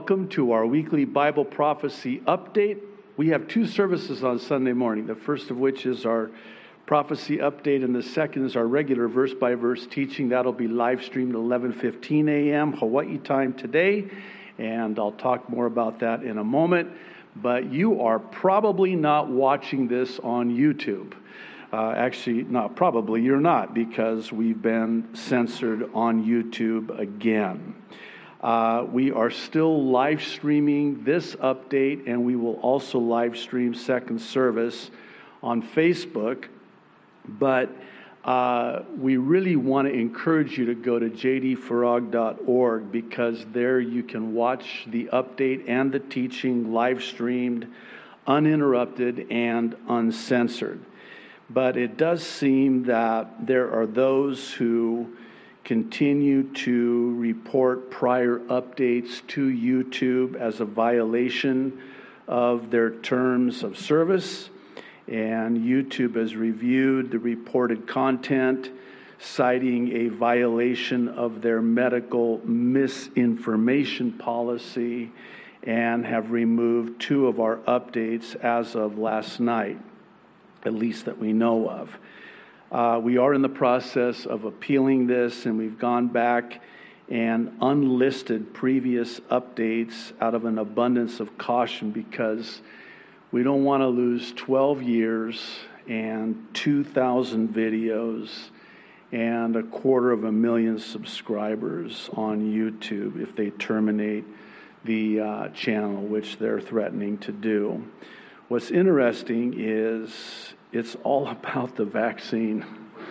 Welcome to our weekly Bible prophecy update. We have two services on Sunday morning, the first of which is our prophecy update, and the second is our regular verse-by-verse teaching. That'll be live streamed at 11:15 a.m. Hawaii time today, and I'll talk more about that in a moment. But you are probably not watching this on YouTube. Actually, not probably, you're not, because we've been censored on YouTube again. We are still live streaming this update, and we will also live stream second service on Facebook. But we really want to encourage you to go to jdfarag.org, because there you can watch the update and the teaching live streamed, uninterrupted, and uncensored. But it does seem that there are those who continue to report prior updates to YouTube as a violation of their terms of service. And YouTube has reviewed the reported content, citing a violation of their medical misinformation policy, and have removed two of our updates as of last night, at least that we know of. We are in the process of appealing this, and we've gone back and unlisted previous updates out of an abundance of caution, because we don't want to lose 12 years and 2,000 videos and 250,000 subscribers on YouTube if they terminate the channel, which they're threatening to do. What's interesting is it's all about the vaccine.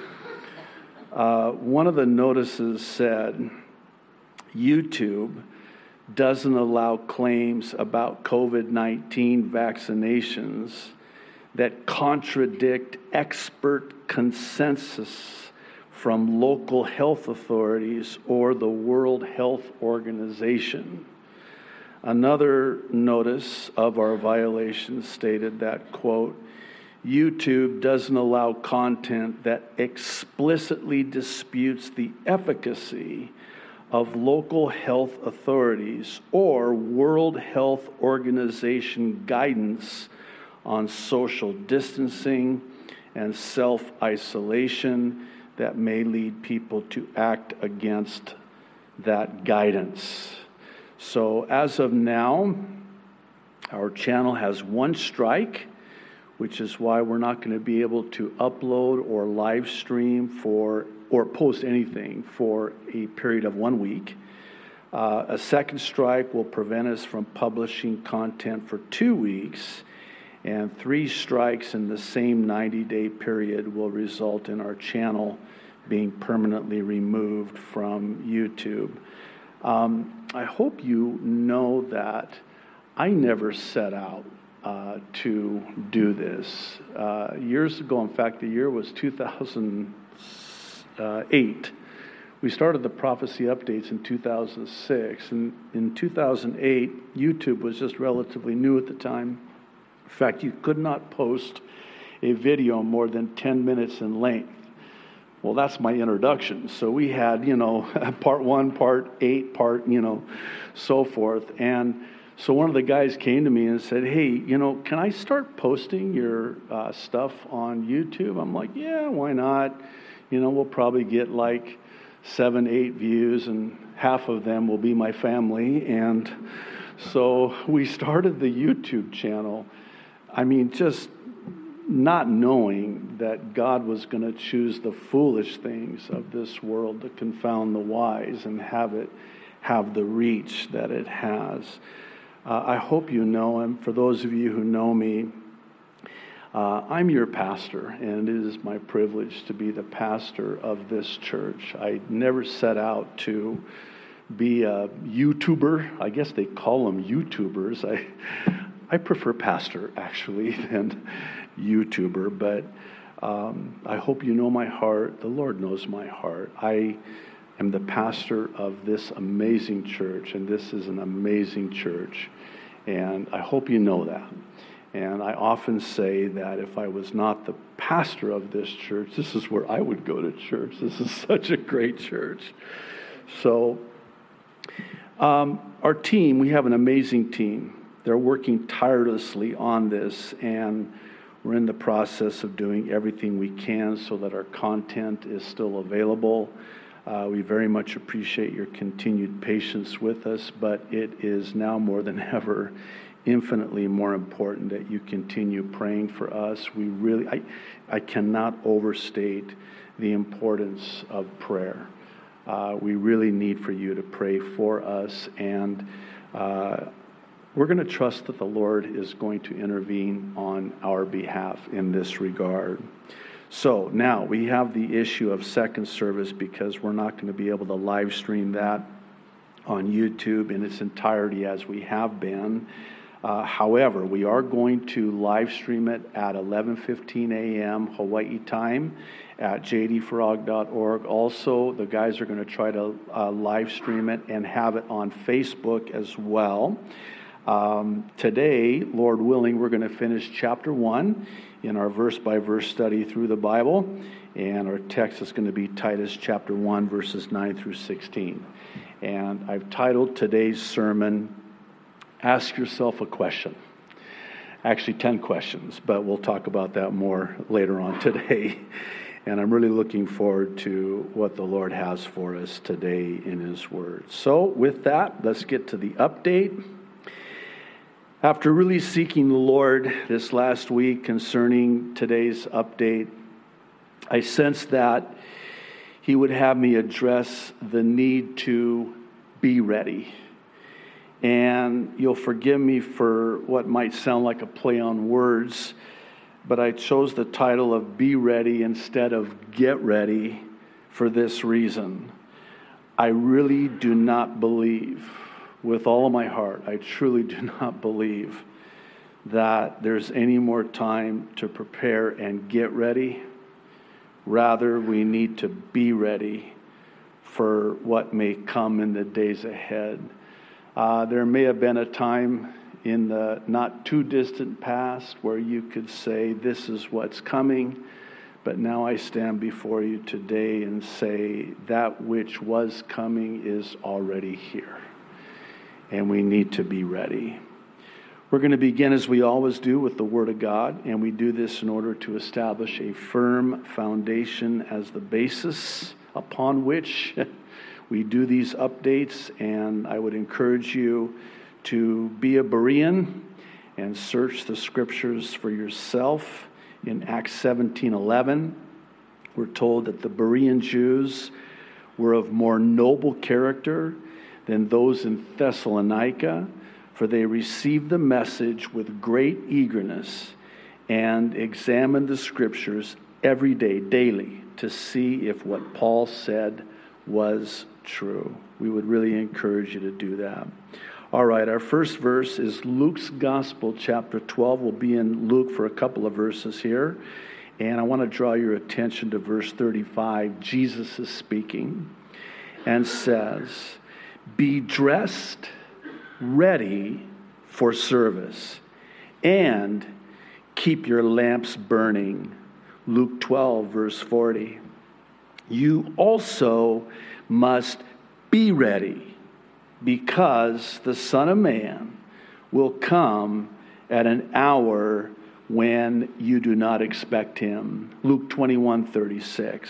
One of the notices said, YouTube doesn't allow claims about COVID-19 vaccinations that contradict expert consensus from local health authorities or the World Health Organization. Another notice of our violations stated that, quote, YouTube doesn't allow content that explicitly disputes the efficacy of local health authorities or World Health Organization guidance on social distancing and self-isolation that may lead people to act against that guidance. So as of now, our channel has one strike, which is why we're not going to be able to upload or live stream or post anything for a period of 1 week. A second strike will prevent us from publishing content for 2 weeks, and 3 strikes in the same 90-day period will result in our channel being permanently removed from YouTube. I hope you know that I never set out to do this. Years ago, in fact, the year was 2008. We started the prophecy updates in 2006, and in 2008, YouTube was just relatively new at the time. In fact, you could not post a video more than 10 minutes in length. Well, that's my introduction. So we had, part 1, part 8, part, so forth. And so one of the guys came to me and said, hey, can I start posting your stuff on YouTube? I'm like, yeah, why not? We'll probably get like 7, 8 views, and half of them will be my family. And so we started the YouTube channel. Just not knowing that God was going to choose the foolish things of this world to confound the wise and have it have the reach that it has. I hope you know him. For those of you who know me, I'm your pastor, and it is my privilege to be the pastor of this church. I never set out to be a YouTuber. I guess they call them YouTubers. I prefer pastor, actually, than YouTuber, but I hope you know my heart. The Lord knows my heart. I am the pastor of this amazing church, and this is an amazing church, and I hope you know that. And I often say that if I was not the pastor of this church, this is where I would go to church. This is such a great church. So Our team, we have an amazing team. They're working tirelessly on this, and we're in the process of doing everything we can so that our content is still available. We very much appreciate your continued patience with us, but it is now more than ever infinitely more important that you continue praying for us. I cannot overstate the importance of prayer. We really need for you to pray for us, and we're going to trust that the Lord is going to intervene on our behalf in this regard. So now we have the issue of second service because we're not going to be able to live stream that on YouTube in its entirety as we have been. However, we are going to live stream it at 11:15 a.m. Hawaii time at jdfrog.org. Also, the guys are going to try to live stream it and have it on Facebook as well. Today, Lord willing, we're going to finish chapter 1 in our verse-by-verse study through the Bible, and our text is going to be Titus chapter 1, verses 9 through 16. And I've titled today's sermon, Ask Yourself a Question. Actually, 10 questions, but we'll talk about that more later on today. And I'm really looking forward to what the Lord has for us today in His Word. So with that, let's get to the update. After really seeking the Lord this last week concerning today's update, I sensed that He would have me address the need to be ready. And you'll forgive me for what might sound like a play on words, but I chose the title of Be Ready instead of Get Ready for this reason. I really do not believe, with all of my heart, I truly do not believe that there's any more time to prepare and get ready. Rather, we need to be ready for what may come in the days ahead. There may have been a time in the not too distant past where you could say, this is what's coming, but now I stand before you today and say that which was coming is already here. And we need to be ready. We're going to begin, as we always do, with the Word of God, and we do this in order to establish a firm foundation as the basis upon which we do these updates. And I would encourage you to be a Berean and search the Scriptures for yourself. In Acts 17:11, we're told that the Berean Jews were of more noble character than those in Thessalonica, for they received the message with great eagerness and examined the Scriptures every day, daily, to see if what Paul said was true. We would really encourage you to do that. All right, our first verse is Luke's Gospel, chapter 12. We'll be in Luke for a couple of verses here. And I want to draw your attention to verse 35. Jesus is speaking and says, be dressed, ready for service, and keep your lamps burning. Luke 12, verse 40. You also must be ready, because the Son of Man will come at an hour when you do not expect Him. Luke 21:36.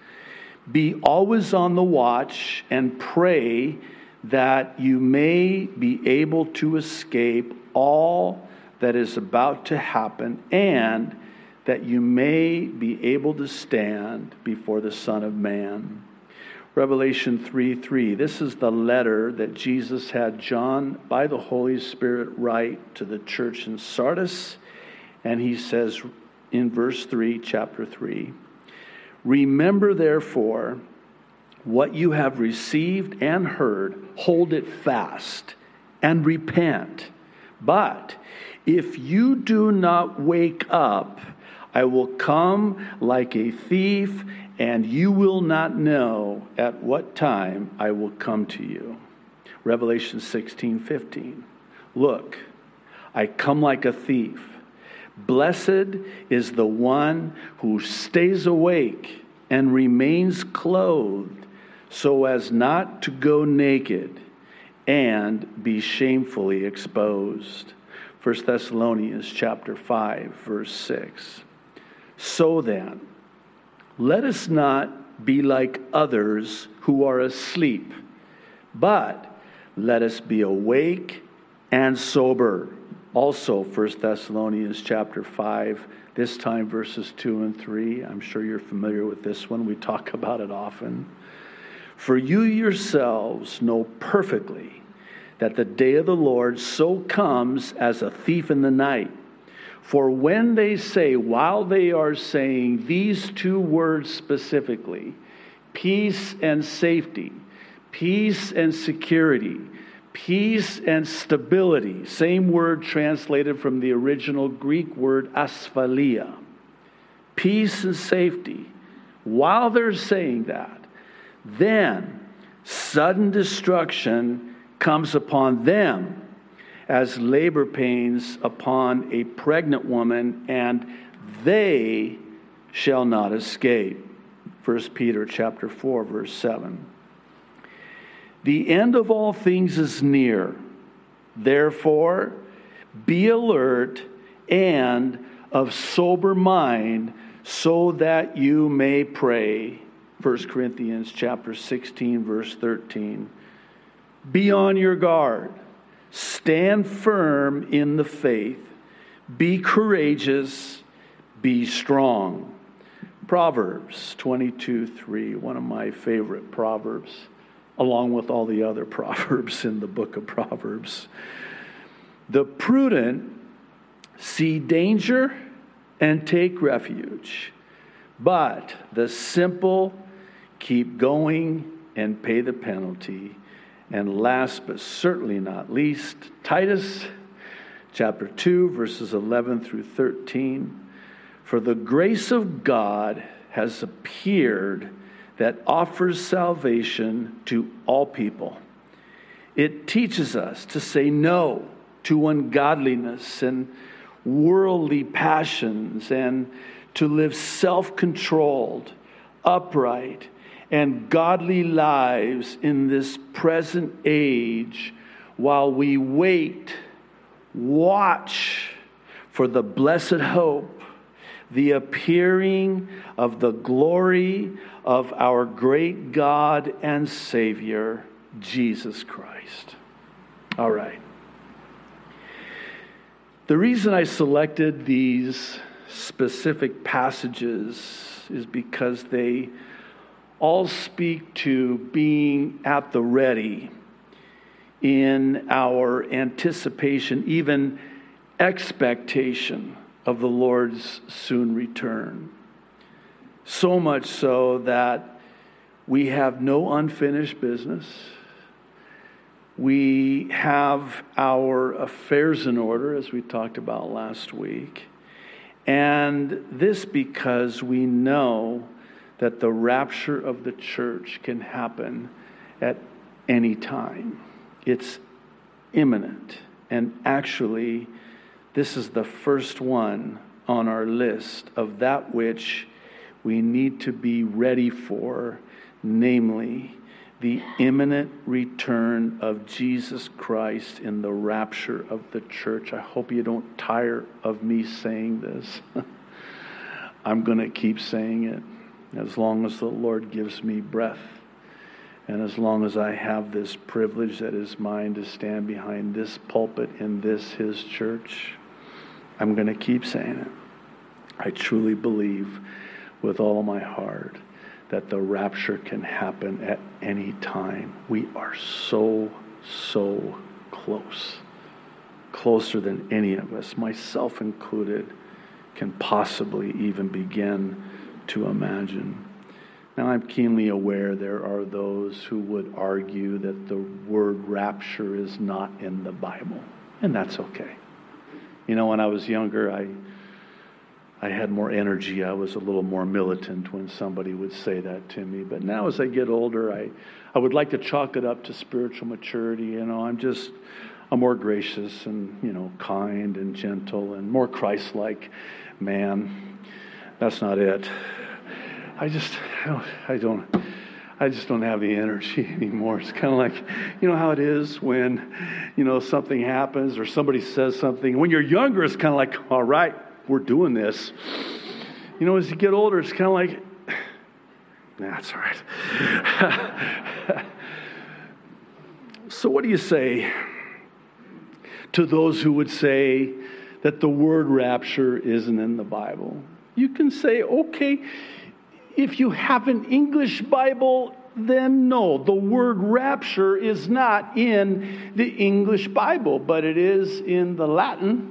Be always on the watch and pray that you may be able to escape all that is about to happen, and that you may be able to stand before the Son of Man. Revelation 3:3. This is the letter that Jesus had John, by the Holy Spirit, write to the church in Sardis. And he says in verse 3, chapter 3, remember therefore what you have received and heard, hold it fast and repent. But if you do not wake up, I will come like a thief, and you will not know at what time I will come to you. Revelation 16:15. Look, I come like a thief. Blessed is the one who stays awake and remains clothed, so as not to go naked and be shamefully exposed. 1 Thessalonians chapter 5, verse 6. So then, let us not be like others who are asleep, but let us be awake and sober. Also, 1 Thessalonians chapter 5, this time verses 2 and 3. I'm sure you're familiar with this one. We talk about it often. For you yourselves know perfectly that the day of the Lord so comes as a thief in the night. For when they say, while they are saying these two words specifically, peace and safety, peace and security, peace and stability, same word translated from the original Greek word asphalia, peace and safety, while they're saying that, then sudden destruction comes upon them as labor pains upon a pregnant woman, and they shall not escape. 1 Peter chapter 4, verse 7. The end of all things is near. Therefore, be alert and of sober mind, so that you may pray. 1 Corinthians chapter 16, verse 13. Be on your guard. Stand firm in the faith. Be courageous. Be strong. Proverbs 22:3, one of my favorite proverbs, along with all the other proverbs in the book of Proverbs. The prudent see danger and take refuge, but the simple keep going and pay the penalty. And last but certainly not least, Titus chapter 2, verses 11 through 13. For the grace of God has appeared that offers salvation to all people. It teaches us to say no to ungodliness and worldly passions, and to live self-controlled, upright, and godly lives in this present age, while we watch for the blessed hope, the appearing of the glory of our great God and Savior, Jesus Christ. All right. The reason I selected these specific passages is because they all speak to being at the ready in our anticipation, even expectation of the Lord's soon return. So much so that we have no unfinished business. We have our affairs in order, as we talked about last week. And this because we know that the rapture of the church can happen at any time. It's imminent. And actually, this is the first one on our list of that which we need to be ready for, namely, the imminent return of Jesus Christ in the rapture of the church. I hope you don't tire of me saying this. I'm going to keep saying it as long as the Lord gives me breath, and as long as I have this privilege that is mine to stand behind this pulpit in this, His church. I'm going to keep saying it. I truly believe with all my heart that the rapture can happen at any time. We are so close. Closer than any of us, myself included, can possibly even begin to imagine. Now, I'm keenly aware there are those who would argue that the word rapture is not in the Bible, and that's okay. You know, when I was younger, I had more energy. I was a little more militant when somebody would say that to me. But now as I get older, I would like to chalk it up to spiritual maturity. You know, I'm more gracious and, kind and gentle and more Christ-like man. That's not it. I just don't have the energy anymore. It's kind of like, you know how it is when, something happens or somebody says something. When you're younger, it's kind of like, all right, we're doing this. As you get older, it's kind of like, nah, it's all right. So what do you say to those who would say that the word rapture isn't in the Bible? You can say, okay, if you have an English Bible, then no, the word rapture is not in the English Bible, but it is in the Latin.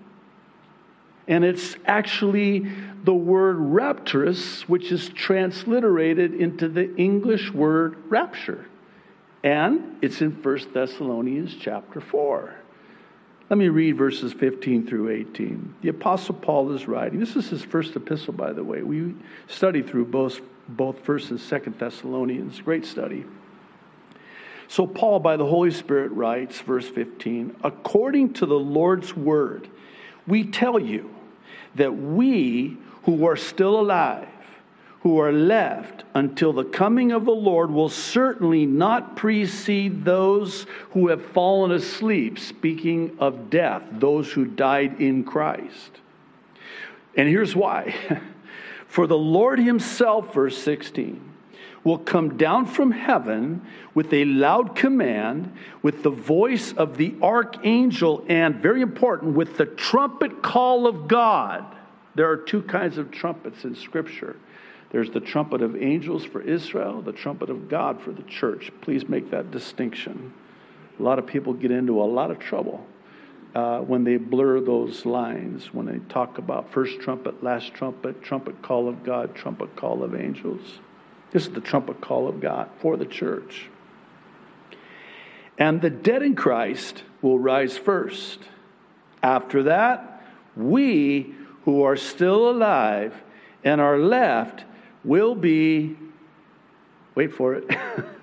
And it's actually the word rapturus, which is transliterated into the English word rapture. And it's in 1 Thessalonians chapter 4. Let me read verses 15 through 18. The Apostle Paul is writing. This is his first epistle, by the way. We studied through both 1st and 2nd Thessalonians. Great study. So Paul, by the Holy Spirit, writes, verse 15, according to the Lord's word, we tell you that we who are still alive, who are left until the coming of the Lord, will certainly not precede those who have fallen asleep, speaking of death, those who died in Christ. And here's why. For the Lord himself, verse 16, will come down from heaven with a loud command, with the voice of the archangel, and, very important, with the trumpet call of God. There are two kinds of trumpets in Scripture. There's the trumpet of angels for Israel, the trumpet of God for the church. Please make that distinction. A lot of people get into a lot of trouble when they blur those lines, when they talk about first trumpet, last trumpet, trumpet call of God, trumpet call of angels. This is the trumpet call of God for the church. And the dead in Christ will rise first. After that, we who are still alive and are left will be, wait for it,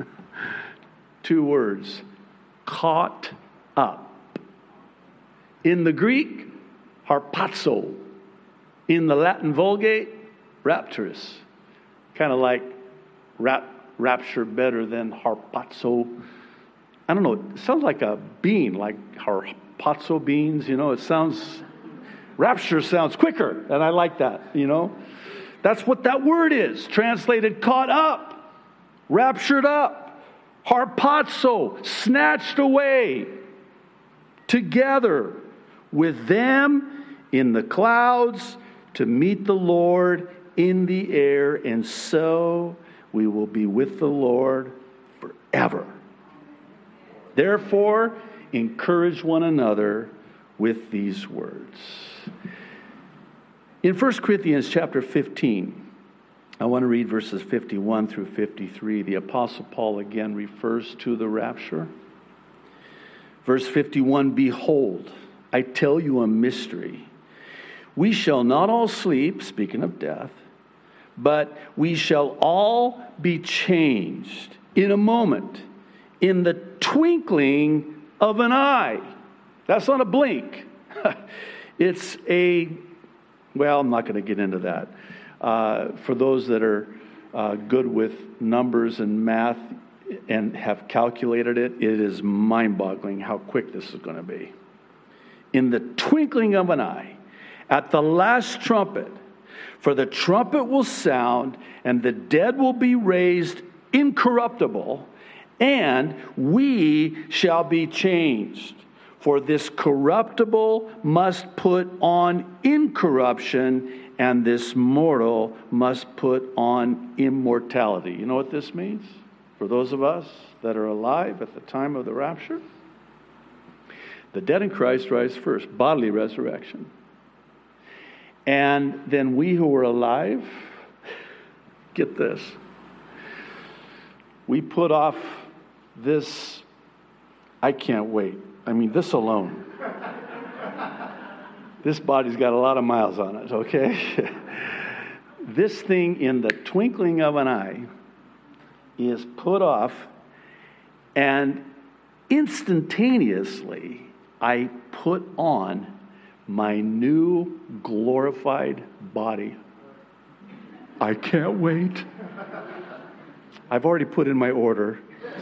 2 words, caught up. In the Greek, harpazo. In the Latin Vulgate, rapturus. Kind of like rapture better than harpazo. I don't know, it sounds like a bean, like harpazo beans, it sounds, rapture sounds quicker, and I like that, That's what that word is, translated caught up, raptured up, harpazo, snatched away, together with them in the clouds to meet the Lord in the air, and so we will be with the Lord forever. Therefore, encourage one another with these words. In 1 Corinthians chapter 15, I want to read verses 51 through 53. The Apostle Paul again refers to the rapture. Verse 51, behold, I tell you a mystery. We shall not all sleep, speaking of death, but we shall all be changed in a moment, in the twinkling of an eye. That's not a blink. It's well, I'm not going to get into that. For those that are good with numbers and math and have calculated it, it is mind-boggling how quick this is going to be. In the twinkling of an eye, at the last trumpet, for the trumpet will sound, and the dead will be raised incorruptible, and we shall be changed. For this corruptible must put on incorruption, and this mortal must put on immortality. You know what this means? For those of us that are alive at the time of the rapture, the dead in Christ rise first, bodily resurrection. And then we who are alive, get this, we put off this, I can't wait. I mean, this alone. This body's got a lot of miles on it, okay? This thing in the twinkling of an eye is put off, and instantaneously I put on my new glorified body. I can't wait. I've already put in my order.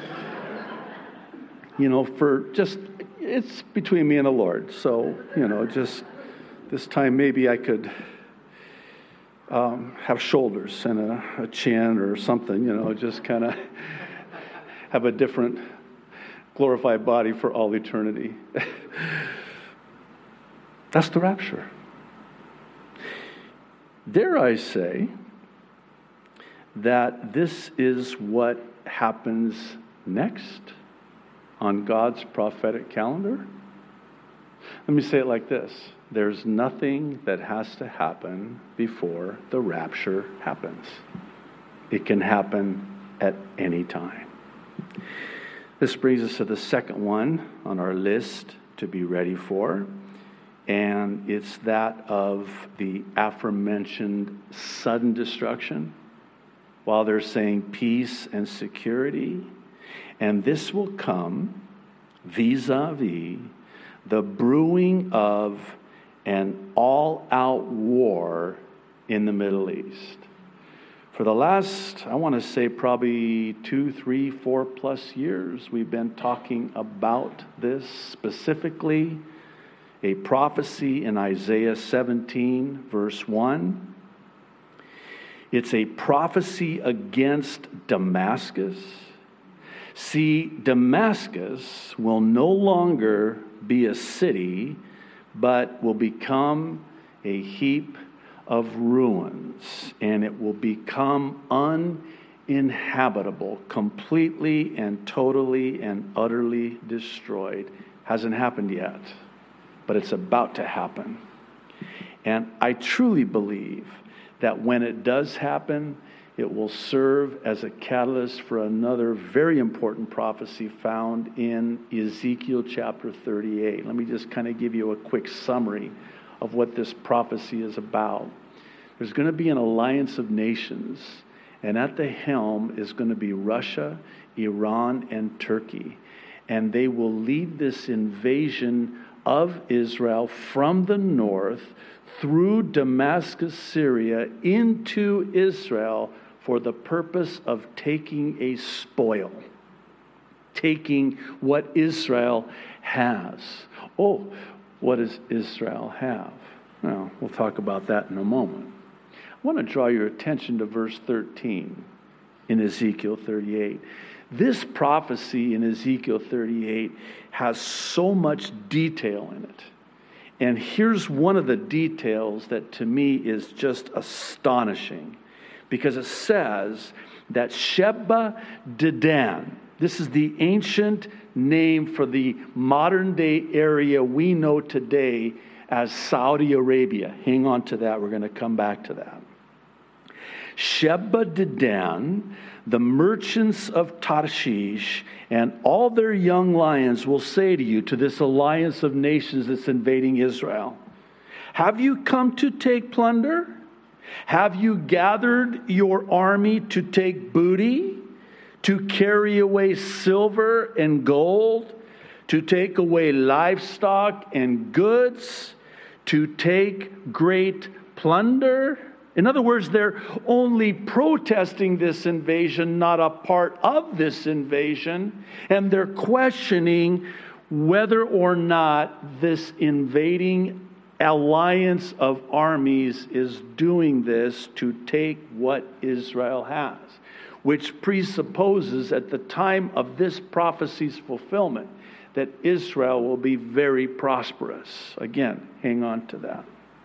It's between me and the Lord. So, just this time maybe I could have shoulders and a chin or something, just kind of have a different glorified body for all eternity. That's the rapture. Dare I say that this is what happens next on God's prophetic calendar? Let me say it like this. There's nothing that has to happen before the rapture happens. It can happen at any time. This brings us to the second one on our list to be ready for, and it's that of the aforementioned sudden destruction, while they're saying peace and security. And this will come vis-a-vis the brewing of an all-out war in the Middle East. For the last, I want to say probably 2, 3, 4 plus years, we've been talking about this, specifically a prophecy in Isaiah 17, verse 1. It's a prophecy against Damascus. See, Damascus will no longer be a city, but will become a heap of ruins, and it will become uninhabitable, completely and totally and utterly destroyed. Hasn't happened yet, but it's about to happen. And I truly believe that when it does happen, it will serve as a catalyst for another very important prophecy found in Ezekiel chapter 38. Let me just kind of give you a quick summary of what this prophecy is about. There's going to be an alliance of nations, and at the helm is going to be Russia, Iran, and Turkey. And they will lead this invasion of Israel from the north through Damascus, Syria, into Israel for the purpose of taking a spoil, taking what Israel has. Oh, what does Israel have? Well, we'll talk about that in a moment. I want to draw your attention to verse 13 in Ezekiel 38. This prophecy in Ezekiel 38 has so much detail in it. And here's one of the details that to me is just astonishing, because it says that Sheba Dedan, this is the ancient name for the modern day area we know today as Saudi Arabia. Hang on to that. We're going to come back to that. Sheba Dedan, the merchants of Tarshish, and all their young lions will say to you, to this alliance of nations that's invading Israel, have you come to take plunder? Have you gathered your army to take booty, to carry away silver and gold, to take away livestock and goods, to take great plunder? In other words, they're only protesting this invasion, not a part of this invasion. And they're questioning whether or not this invading alliance of armies is doing this to take what Israel has, which presupposes at the time of this prophecy's fulfillment that Israel will be very prosperous. Again, hang on to that.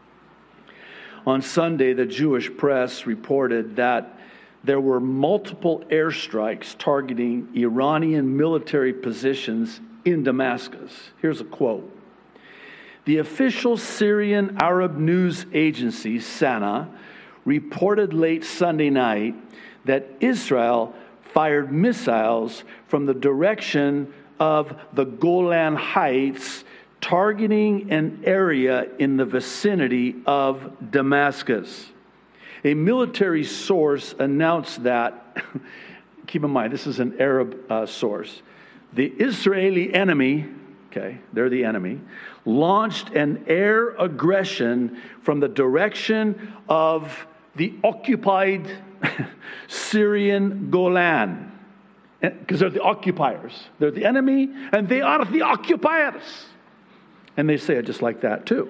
On Sunday, the Jewish press reported that there were multiple airstrikes targeting Iranian military positions in Damascus. Here's a quote. The official Syrian Arab news agency, SANA, reported late Sunday night that Israel fired missiles from the direction of the Golan Heights, targeting an area in the vicinity of Damascus. A military source announced that, keep in mind, this is an Arab source, the Israeli enemy, okay, they're the enemy, launched an air aggression from the direction of the occupied Syrian Golan. Because they're the occupiers. They're the enemy, and they are the occupiers. And they say it just like that, too.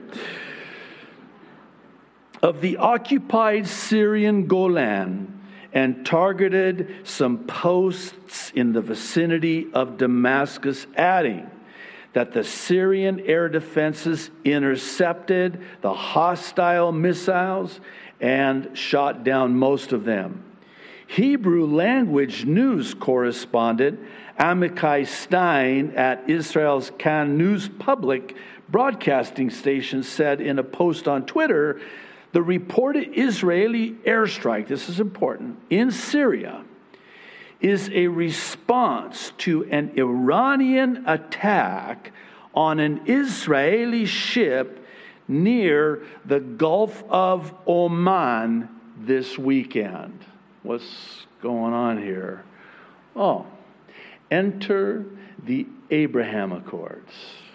Of the occupied Syrian Golan, and targeted some posts in the vicinity of Damascus, adding that the Syrian air defenses intercepted the hostile missiles and shot down most of them. Hebrew language news correspondent Amichai Stein at Israel's Kan News public broadcasting station said in a post on Twitter, the reported Israeli airstrike, this is important, in Syria is a response to an Iranian attack on an Israeli ship near the Gulf of Oman this weekend. What's going on here? Oh, enter the Abraham Accords.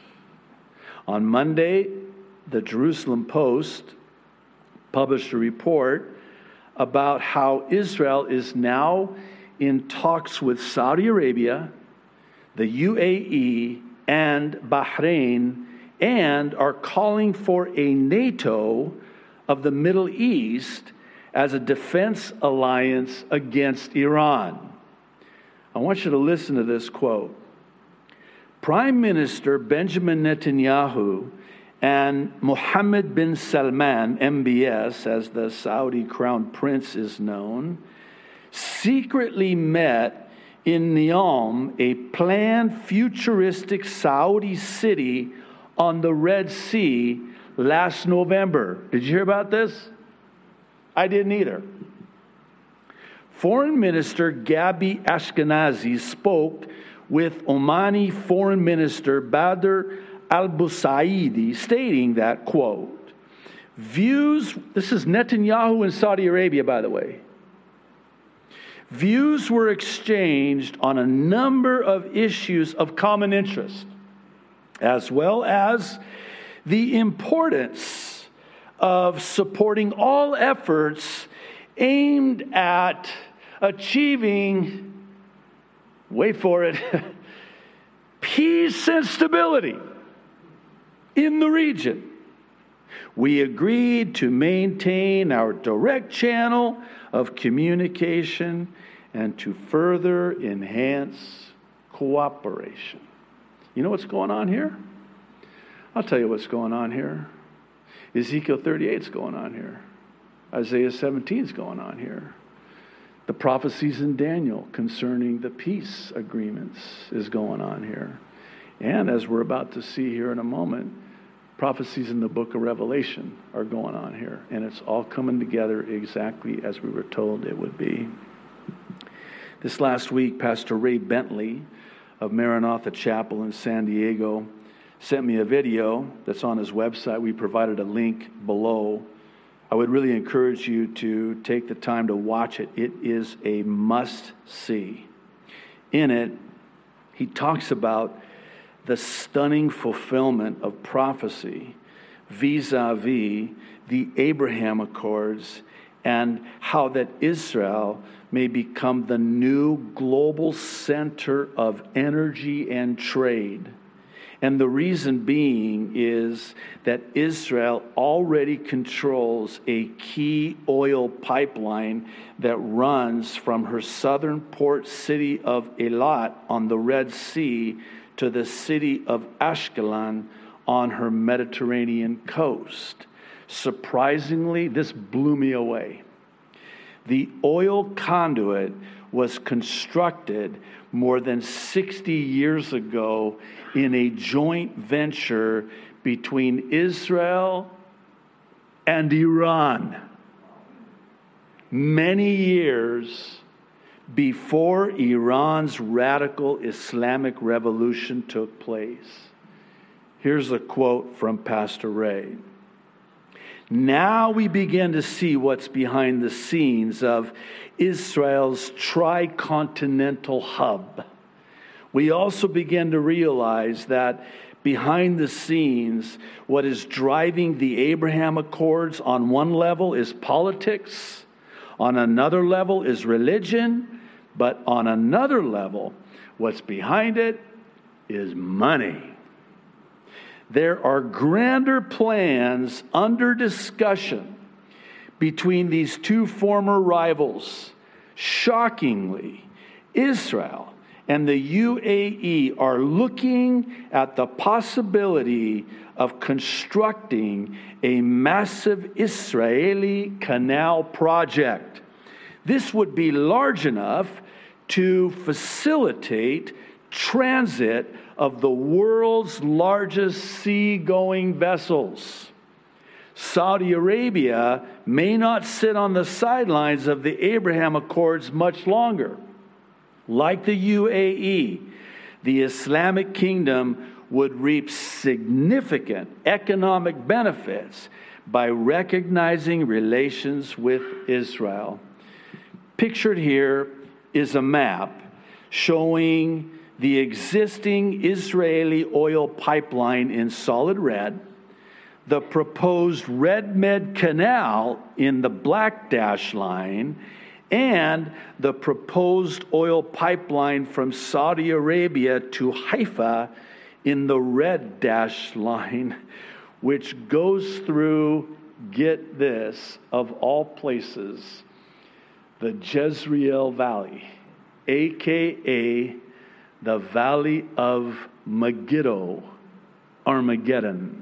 On Monday, the Jerusalem Post published a report about how Israel is now in talks with Saudi Arabia, the UAE, and Bahrain, and are calling for a NATO of the Middle East as a defense alliance against Iran. I want you to listen to this quote. Prime Minister Benjamin Netanyahu and Mohammed bin Salman, MBS, as the Saudi crown prince is known, secretly met in Neom, a planned futuristic Saudi city on the Red Sea last November. Did you hear about this? I didn't either. Foreign Minister Gabi Ashkenazi spoke with Omani Foreign Minister Badr al-Busaidi, stating that, quote, this is Netanyahu in Saudi Arabia, by the way. Views were exchanged on a number of issues of common interest, as well as the importance of supporting all efforts aimed at achieving, wait for it, peace and stability in the region. We agreed to maintain our direct channel of communication and to further enhance cooperation. You know what's going on here? I'll tell you what's going on here. Ezekiel 38 is going on here. Isaiah 17 is going on here. The prophecies in Daniel concerning the peace agreements is going on here. And as we're about to see here in a moment, prophecies in the book of Revelation are going on here. And it's all coming together exactly as we were told it would be. This last week, Pastor Ray Bentley of Maranatha Chapel in San Diego sent me a video that's on his website. We provided a link below. I would really encourage you to take the time to watch it. It is a must-see. In it, he talks about the stunning fulfillment of prophecy vis-a-vis the Abraham Accords and how that Israel may become the new global center of energy and trade. And the reason being is that Israel already controls a key oil pipeline that runs from her southern port city of Eilat on the Red Sea to the city of Ashkelon on her Mediterranean coast. Surprisingly, this blew me away. The oil conduit was constructed more than 60 years ago in a joint venture between Israel and Iran. Many years before Iran's radical Islamic revolution took place. Here's a quote from Pastor Ray. Now we begin to see what's behind the scenes of Israel's tricontinental hub. We also begin to realize that Behind the scenes, what is driving the Abraham Accords on one level is politics, on another level is religion, but on another level, what's behind it is money. There are grander plans under discussion between these two former rivals. Shockingly, Israel and the UAE are looking at the possibility of constructing a massive Israeli canal project. This would be large enough to facilitate transit of the world's largest sea-going vessels. Saudi Arabia may not sit on the sidelines of the Abraham Accords much longer. Like the UAE, the Islamic kingdom would reap significant economic benefits by recognizing relations with Israel. Pictured here is a map showing the existing Israeli oil pipeline in solid red, the proposed Red Med Canal in the black dash line, and the proposed oil pipeline from Saudi Arabia to Haifa in the red dash line, which goes through, get this, of all places, the Jezreel Valley, a.k.a. the Valley of Megiddo, Armageddon.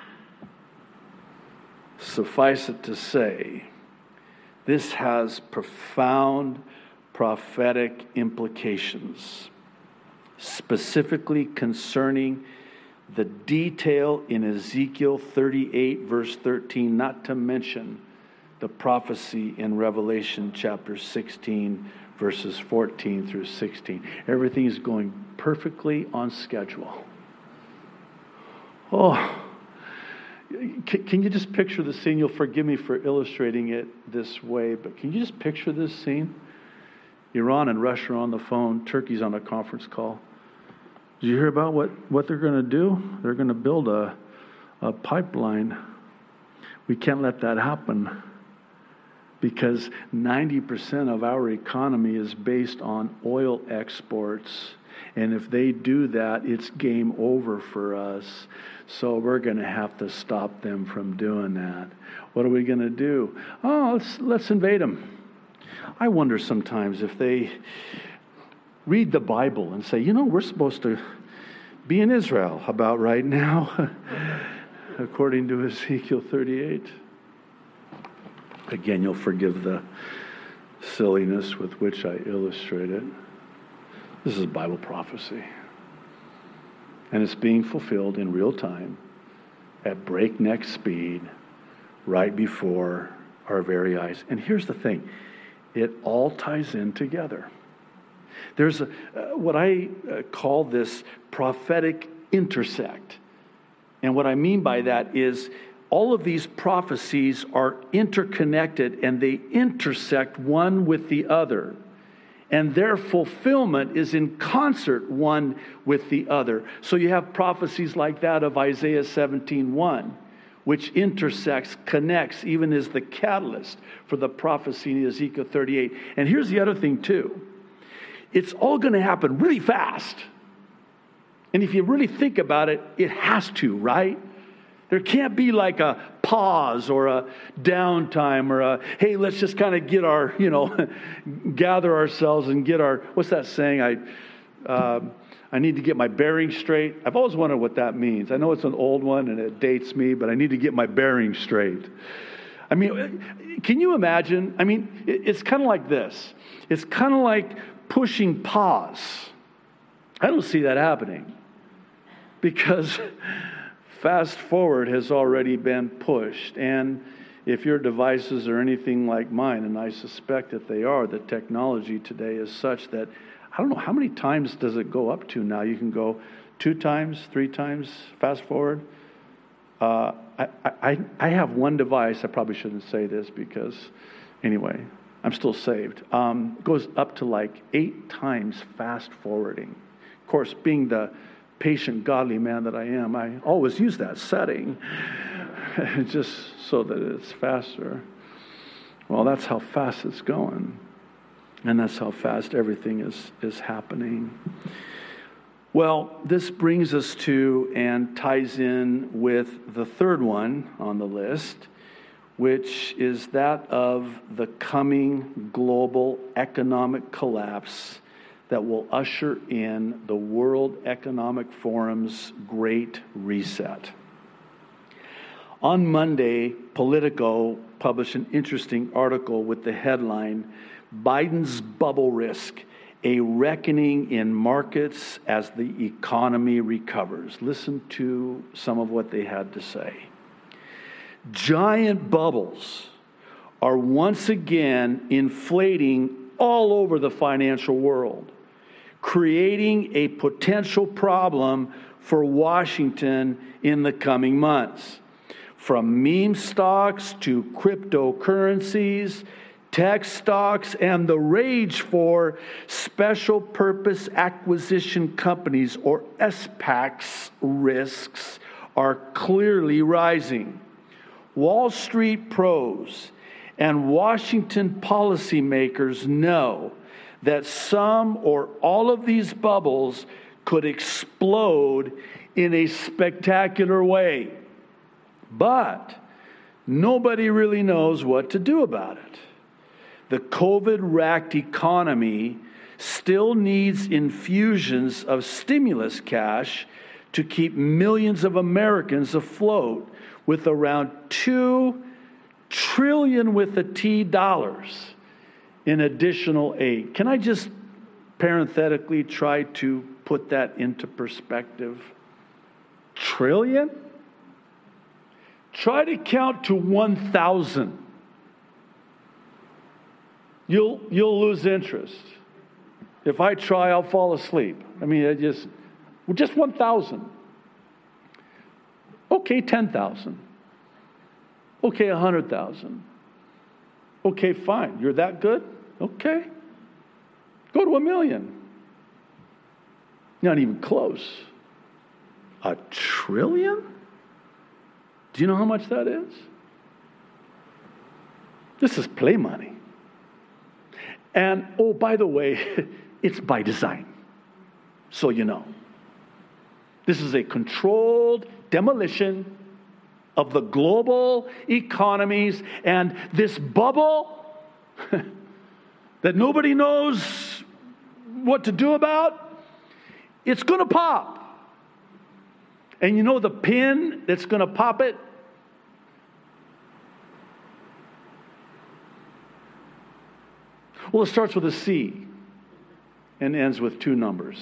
Suffice it to say, this has profound prophetic implications, specifically concerning the detail in Ezekiel 38, verse 13, not to mention the prophecy in Revelation chapter 16, verses 14 through 16. Everything is going perfectly on schedule. Oh, can you just picture the scene? You'll forgive me for illustrating it this way, but can you just picture this scene? Iran and Russia are on the phone. Turkey's on a conference call. Did you hear about what they're going to do? They're going to build a pipeline. We can't let that happen because 90% of our economy is based on oil exports. And if they do that, it's game over for us. So we're going to have to stop them from doing that. What are we going to do? Oh, let's invade them. I wonder sometimes if they read the Bible and say, we're supposed to be in Israel about right now, according to Ezekiel 38. Again, you'll forgive the silliness with which I illustrate it. This is Bible prophecy. And it's being fulfilled in real time, at breakneck speed, right before our very eyes. And here's the thing. It all ties in together. There's what I call this prophetic intersect. And what I mean by that is all of these prophecies are interconnected and they intersect one with the other. And their fulfillment is in concert one with the other. So you have prophecies like that of Isaiah 17:1, which intersects, connects, even as the catalyst for the prophecy in Ezekiel 38. And here's the other thing too. It's all going to happen really fast. And if you really think about it, it has to, right? There can't be like a pause or a downtime or a, hey, let's just kind of get our, gather ourselves and get our, what's that saying? I need to get my bearings straight. I've always wondered what that means. I know it's an old one and it dates me, but I need to get my bearings straight. I mean, can you imagine? I mean, it's kind of like this. It's kind of like pushing pause. I don't see that happening because fast forward has already been pushed. And if your devices are anything like mine, and I suspect that they are, the technology today is such that, I don't know, how many times does it go up to now? You can go 2 times, 3 times, fast forward. I have one device, I probably shouldn't say this because, anyway, I'm still saved. Goes up to like 8 times fast forwarding. Of course, being the patient, godly man that I am, I always use that setting just so that it's faster. Well, that's how fast it's going. And that's how fast everything is happening. Well, this brings us to and ties in with the third one on the list, which is that of the coming global economic collapse that will usher in the World Economic Forum's Great Reset. On Monday, Politico published an interesting article with the headline, "Biden's Bubble Risk, a reckoning in markets as the economy recovers." Listen to some of what they had to say. Giant bubbles are once again inflating all over the financial world, creating a potential problem for Washington in the coming months. From meme stocks to cryptocurrencies, tech stocks, and the rage for special purpose acquisition companies, or SPACs, risks are clearly rising. Wall Street pros and Washington policymakers know that some or all of these bubbles could explode in a spectacular way. But nobody really knows what to do about it. The COVID-wracked economy still needs infusions of stimulus cash to keep millions of Americans afloat, with around $2 trillion with a T dollars in additional aid. Can I just parenthetically try to put that into perspective? Trillion? Try to count to 1,000. You'll lose interest. If I try, I'll fall asleep. I mean, just 1,000. Okay, 10,000. Okay, 100,000. Okay, fine. You're that good? Okay. Go to 1 million. Not even close. $1 trillion? Do you know how much that is? This is play money. And, oh, by the way, it's by design. So you know. This is a controlled demolition of the global economies, and this bubble that nobody knows what to do about, it's going to pop. And you know the pin that's going to pop it? Well, it starts with a C and ends with 2 numbers.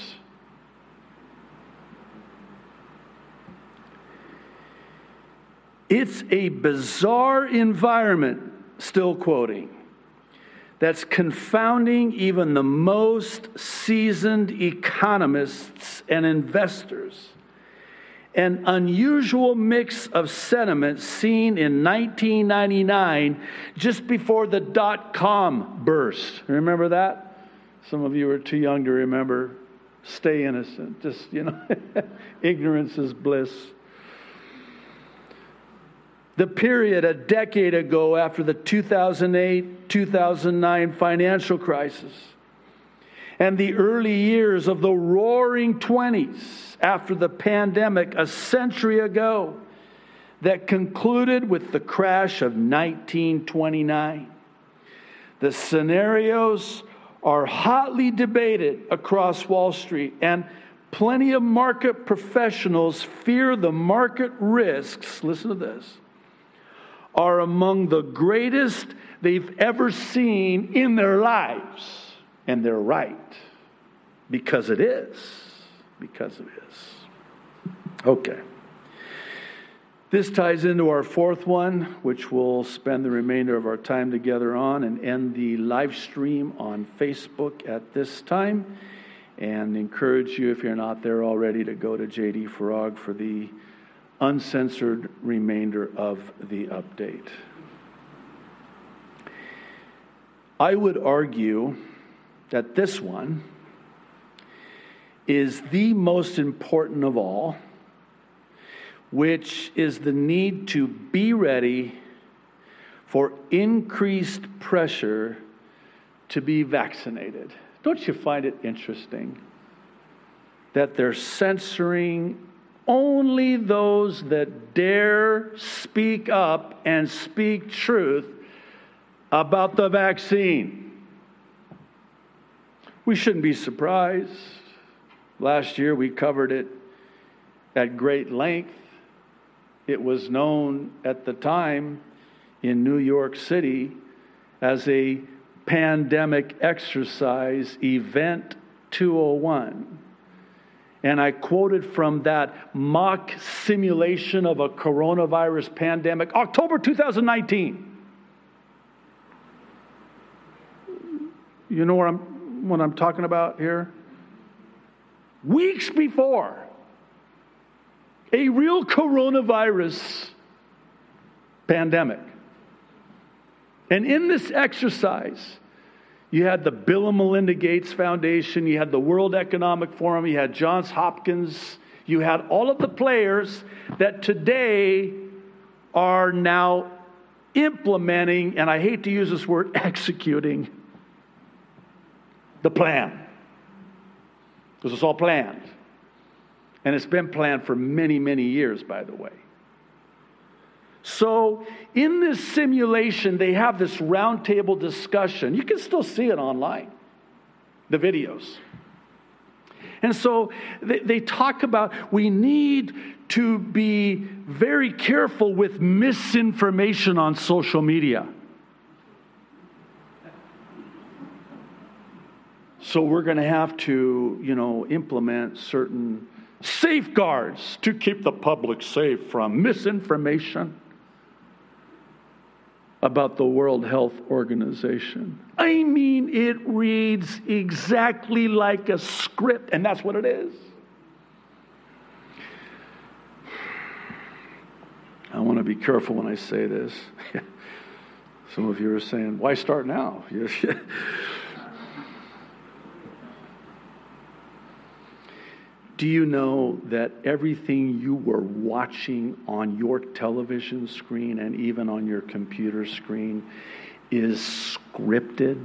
It's a bizarre environment, still quoting, that's confounding even the most seasoned economists and investors. An unusual mix of sentiments seen in 1999, just before the dot-com burst. Remember that? Some of you are too young to remember. Stay innocent. Just, ignorance is bliss. The period a decade ago after the 2008-2009 financial crisis, and the early years of the roaring 20s after the pandemic a century ago that concluded with the crash of 1929. The scenarios are hotly debated across Wall Street, and plenty of market professionals fear the market risks, listen to this, are among the greatest they've ever seen in their lives. And they're right. Because it is. Because it is. Okay. This ties into our fourth one, which we'll spend the remainder of our time together on, and end the live stream on Facebook at this time. And encourage you, if you're not there already, to go to J.D. Farag for the uncensored remainder of the update. I would argue that this one is the most important of all, which is the need to be ready for increased pressure to be vaccinated. Don't you find it interesting that they're censoring only those that dare speak up and speak truth about the vaccine? We shouldn't be surprised. Last year we covered it at great length. It was known at the time in New York City as a pandemic exercise, Event 201. And I quoted from that mock simulation of a coronavirus pandemic, October 2019. You know what I'm talking about here? Weeks before a real coronavirus pandemic. And in this exercise, you had the Bill and Melinda Gates Foundation, you had the World Economic Forum, you had Johns Hopkins, you had all of the players that today are now implementing, and I hate to use this word, executing the plan. Because it's all planned. And it's been planned for many, many years, by the way. So in this simulation, they have this roundtable discussion. You can still see it online, the videos. And so they talk about we need to be very careful with misinformation on social media. So we're going to have to, implement certain safeguards to keep the public safe from misinformation about the World Health Organization. I mean, it reads exactly like a script, and that's what it is. I want to be careful when I say this. Some of you are saying, why start now? Do you know that everything you were watching on your television screen and even on your computer screen is scripted?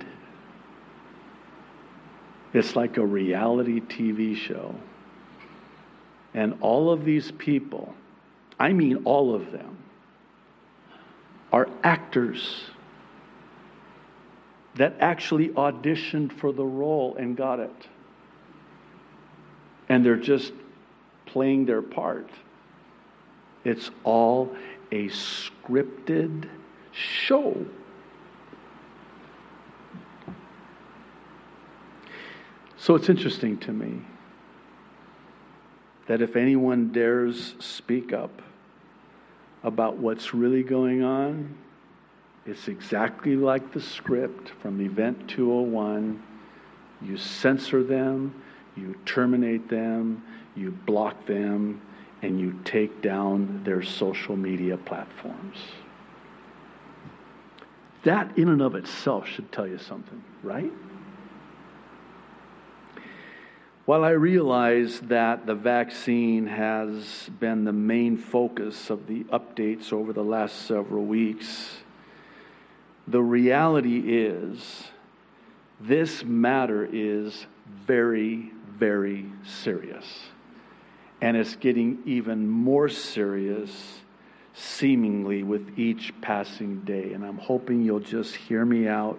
It's like a reality TV show. And all of these people, I mean all of them, are actors that actually auditioned for the role and got it. And they're just playing their part. It's all a scripted show. So it's interesting to me that if anyone dares speak up about what's really going on, it's exactly like the script from Event 201. You censor them, you terminate them, you block them, and you take down their social media platforms. That in and of itself should tell you something, right? While I realize that the vaccine has been the main focus of the updates over the last several weeks, the reality is this matter is very, very serious. And it's getting even more serious, seemingly, with each passing day. And I'm hoping you'll just hear me out.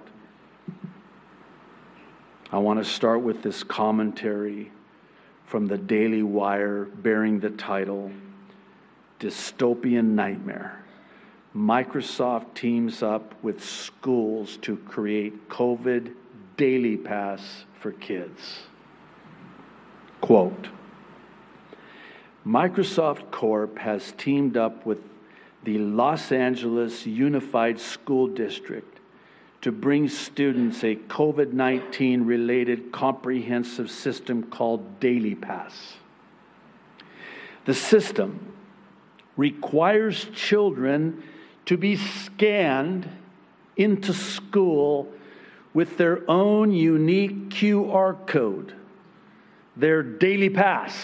I want to start with this commentary from the Daily Wire bearing the title, Dystopian Nightmare. Microsoft teams up with schools to create COVID Daily Pass for kids. Quote, Microsoft Corp has teamed up with the Los Angeles Unified School District to bring students a COVID-19 related comprehensive system called Daily Pass. The system requires children to be scanned into school with their own unique QR code their daily pass.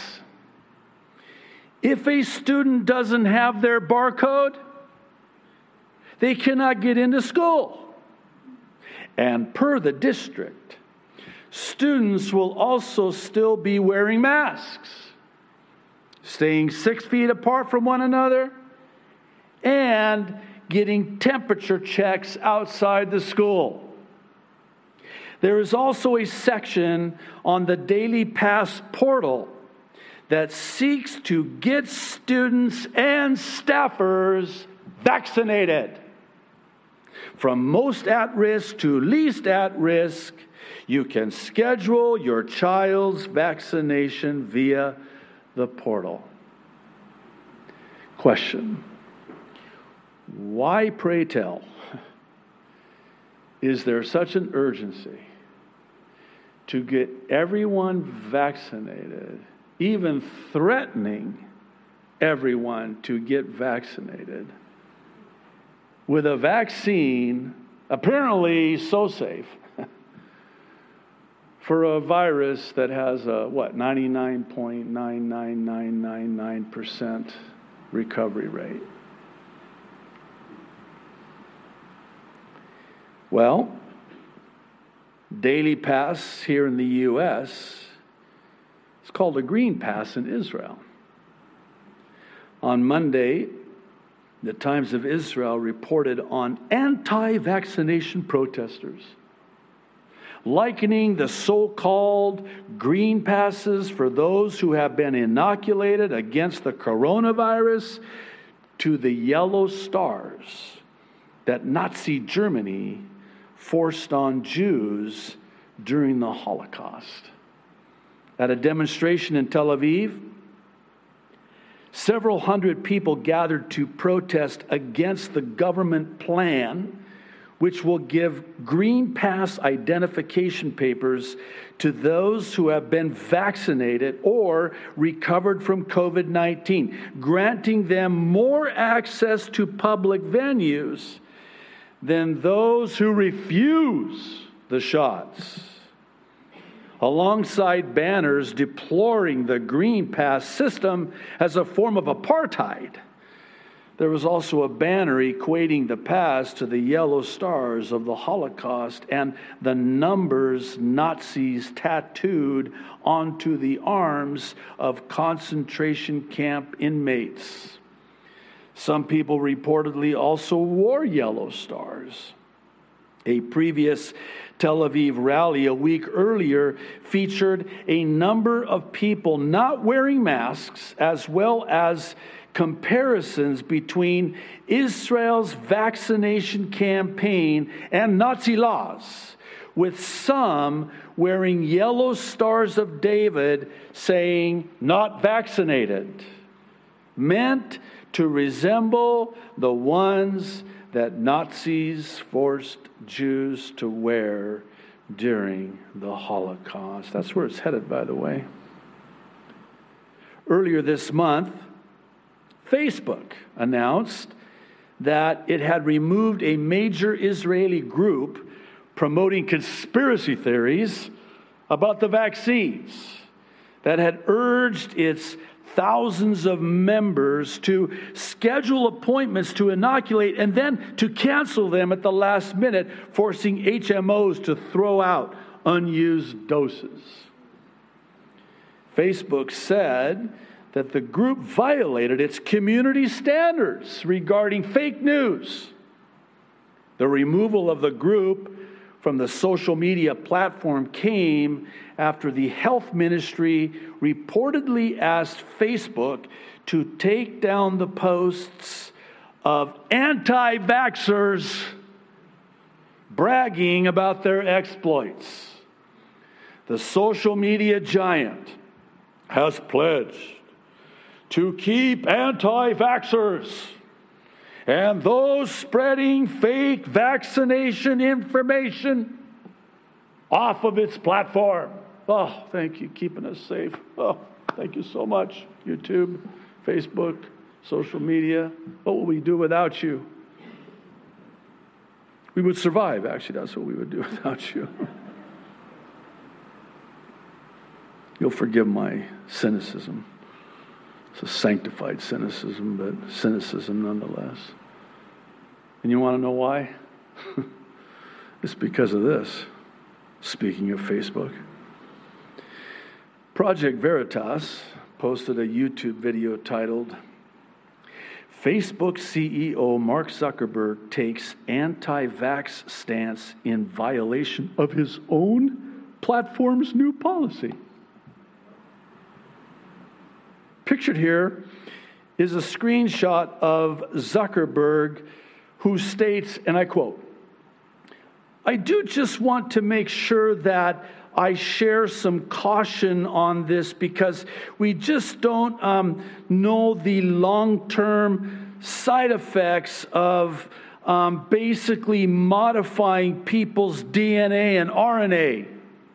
If a student doesn't have their barcode, they cannot get into school. And per the district, students will also still be wearing masks, staying 6 feet apart from one another, and getting temperature checks outside the school. There is also a section on the Daily Pass portal that seeks to get students and staffers vaccinated. From most at risk to least at risk, you can schedule your child's vaccination via the portal. Question: why, pray tell, is there such an urgency to get everyone vaccinated, even threatening everyone to get vaccinated, with a vaccine apparently so safe for a virus that has a, 99.99999% recovery rate? Well, Daily Pass here in the U.S. is called a Green Pass in Israel. On Monday, the Times of Israel reported on anti-vaccination protesters, likening the so-called green passes for those who have been inoculated against the coronavirus to the yellow stars that Nazi Germany forced on Jews during the Holocaust. At a demonstration in Tel Aviv, several hundred people gathered to protest against the government plan which will give Green Pass identification papers to those who have been vaccinated or recovered from COVID-19, granting them more access to public venues than those who refuse the shots. Alongside banners deploring the Green Pass system as a form of apartheid, there was also a banner equating the pass to the yellow stars of the Holocaust and the numbers Nazis tattooed onto the arms of concentration camp inmates. Some people reportedly also wore yellow stars. A previous Tel Aviv rally a week earlier featured a number of people not wearing masks, as well as comparisons between Israel's vaccination campaign and Nazi laws, with some wearing yellow stars of David saying, "Not vaccinated," meant to resemble the ones that Nazis forced Jews to wear during the Holocaust. That's where it's headed, by the way. Earlier this month, Facebook announced that it had removed a major Israeli group promoting conspiracy theories about the vaccines that had urged its thousands of members to schedule appointments to inoculate and then to cancel them at the last minute, forcing HMOs to throw out unused doses. Facebook said that the group violated its community standards regarding fake news. The removal of the group from the social media platform came after the health ministry reportedly asked Facebook to take down the posts of anti-vaxxers bragging about their exploits. The social media giant has pledged to keep anti-vaxxers and those spreading fake vaccination information off of its platform. Oh, thank you, keeping us safe. Oh, thank you so much. YouTube, Facebook, social media. What will we do without you? We would survive, actually. That's what we would do without you. You'll forgive my cynicism. It's a sanctified cynicism, but cynicism nonetheless. And you want to know why? It's because of this. Speaking of Facebook. Project Veritas posted a YouTube video titled, Facebook CEO Mark Zuckerberg takes anti-vax stance in violation of his own platform's new policy. Pictured here is a screenshot of Zuckerberg who states, and I quote, "I do just want to make sure that I share some caution on this because we just don't know the long-term side effects of basically modifying people's DNA and RNA."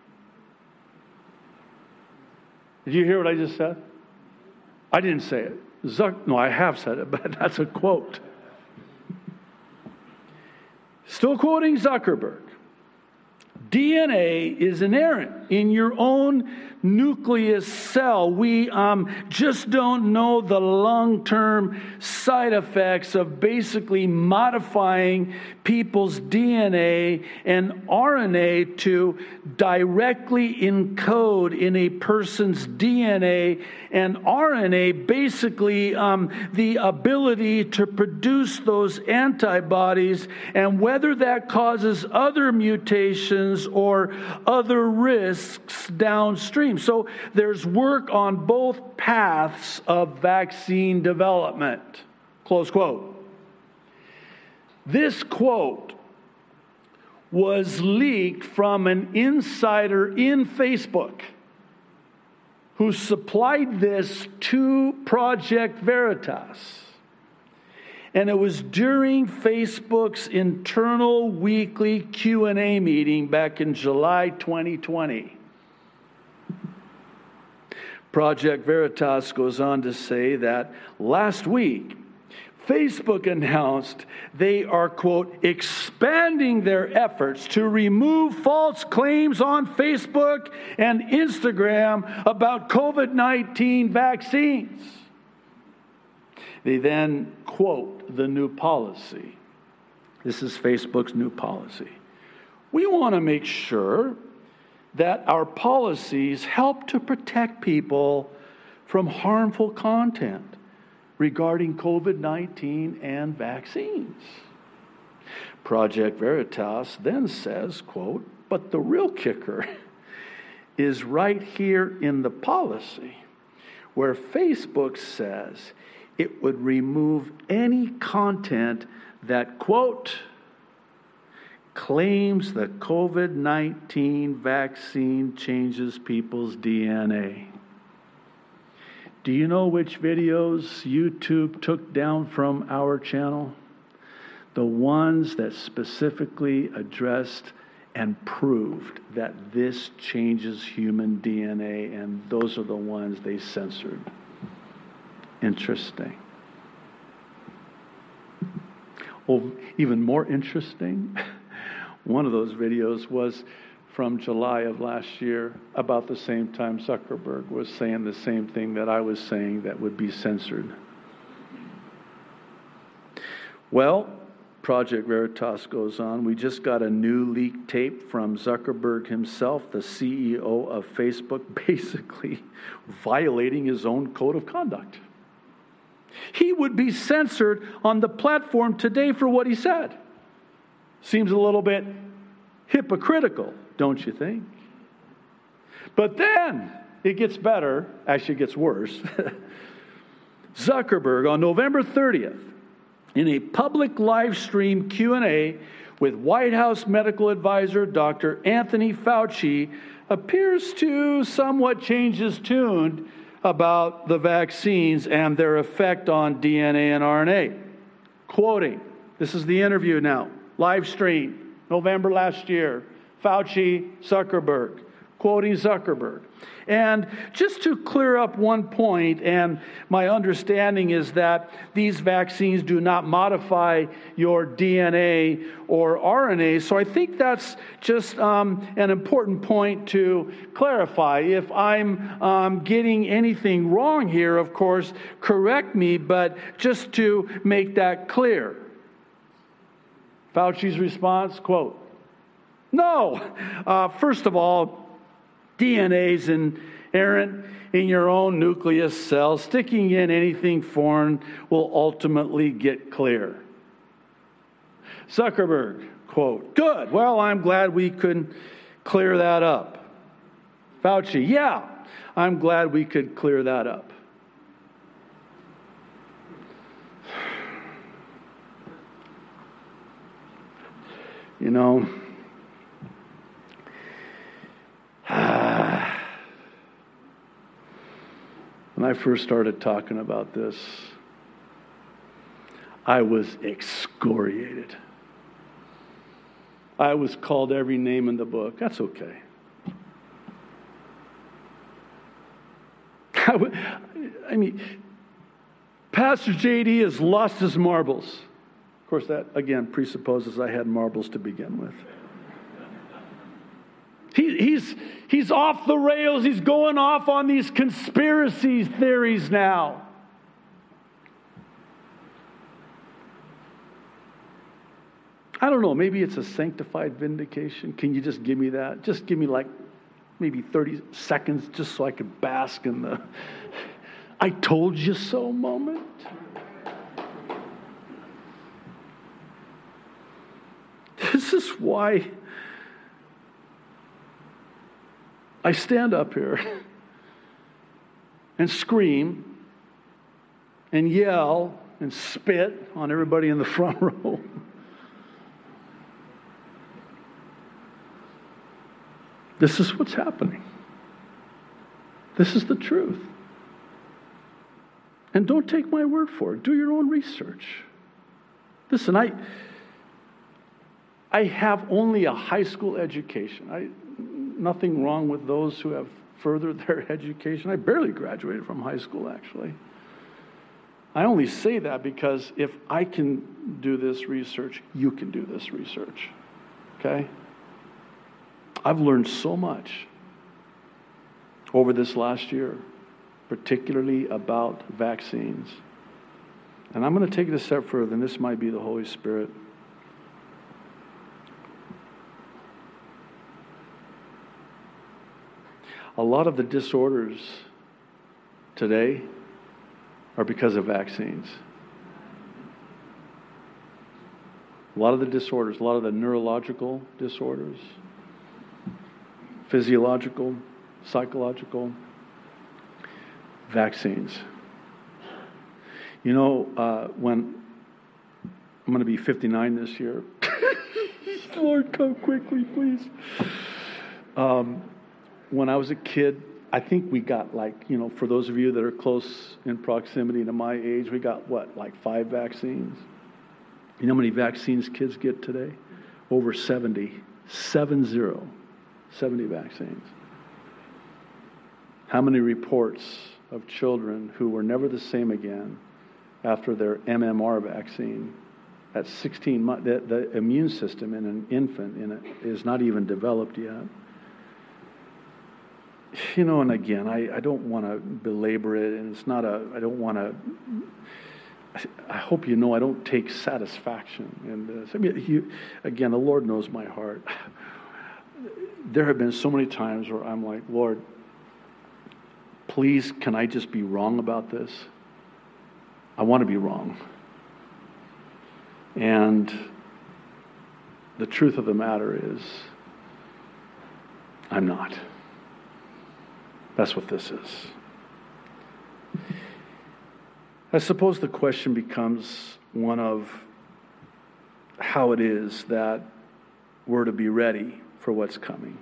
Did you hear what I just said? I didn't say it. No, I have said it, but that's a quote. Still quoting Zuckerberg. DNA is inherent in your own nucleus cell. We just don't know the long-term side effects of basically modifying people's DNA and RNA to directly encode in a person's DNA and RNA, basically the ability to produce those antibodies, and whether that causes other mutations or other risks downstream. So there's work on both paths of vaccine development. Close quote. This quote was leaked from an insider in Facebook who supplied this to Project Veritas. And it was during Facebook's internal weekly Q&A meeting back in July 2020. Project Veritas goes on to say that last week, Facebook announced they are, quote, expanding their efforts to remove false claims on Facebook and Instagram about COVID-19 vaccines. They then quote the new policy. This is Facebook's new policy. We want to make sure that our policies help to protect people from harmful content regarding COVID-19 and vaccines. Project Veritas then says, quote, but the real kicker is right here in the policy, where Facebook says it would remove any content that, quote, claims the COVID-19 vaccine changes people's DNA. Do you know which videos YouTube took down from our channel? The ones that specifically addressed and proved that this changes human DNA, and those are the ones they censored. Interesting. Well, even more interesting, one of those videos was from July of last year, about the same time Zuckerberg was saying the same thing that I was saying that would be censored. Well, Project Veritas goes on. We just got a new leaked tape from Zuckerberg himself, the CEO of Facebook, basically violating his own code of conduct. He would be censored on the platform today for what he said. Seems a little bit hypocritical, don't you think? But then it gets better, actually it gets worse. Zuckerberg on November 30th, in a public live stream Q&A with White House medical advisor Dr. Anthony Fauci, appears to somewhat change his tune about the vaccines and their effect on DNA and RNA. Quoting, this is the interview now, live stream, November last year, Fauci, Zuckerberg. quoting Zuckerberg. And just to clear up one point, and my understanding is that these vaccines do not modify your DNA or RNA, so I think that's just an important point to clarify. If I'm getting anything wrong here, of course, correct me, but just to make that clear. Fauci's response, quote, no. First of all, DNA's inherent in your own nucleus cells. Sticking in anything foreign will ultimately get clear. Zuckerberg, quote, good. Well, I'm glad we could clear that up. Fauci, yeah, I'm glad we could clear that up. You know, when I first started talking about this, I was excoriated. I was called every name in the book. That's okay. I mean, Pastor JD has lost his marbles. Of course, that, again, presupposes I had marbles to begin with. He's off the rails. He's going off on these conspiracy theories now. I don't know. Maybe it's a sanctified vindication. Can you just give me that? Just give me like maybe 30 seconds just so I could bask in the I told you so moment. This is why I stand up here and scream and yell and spit on everybody in the front row. This is what's happening. This is the truth. And don't take my word for it. Do your own research. Listen, I have only a high school education. Nothing wrong with those who have furthered their education. I barely graduated from high school, actually. I only say that because if I can do this research, you can do this research. Okay? I've learned so much over this last year, particularly about vaccines. And I'm going to take it a step further, and this might be the Holy Spirit. A lot of the disorders today are because of vaccines. A lot of the disorders, a lot of the neurological disorders, physiological, psychological, vaccines. You know, when I'm going to be 59 this year. Lord, come quickly, please. When I was a kid, I think we got for those of you that are close in proximity to my age, we got 5 vaccines? You know how many vaccines kids get today? Over 70. 70 vaccines. How many reports of children who were never the same again after their MMR vaccine? At 16 months, the immune system in an infant is not even developed yet. You know, and again, I don't want to belabor it, and it's not I don't want to, I hope you know I don't take satisfaction in this. I mean, again, the Lord knows my heart. There have been so many times where I'm like, Lord, please, can I just be wrong about this? I want to be wrong. And the truth of the matter is, I'm not. That's what this is. I suppose the question becomes one of how it is that we're to be ready for what's coming.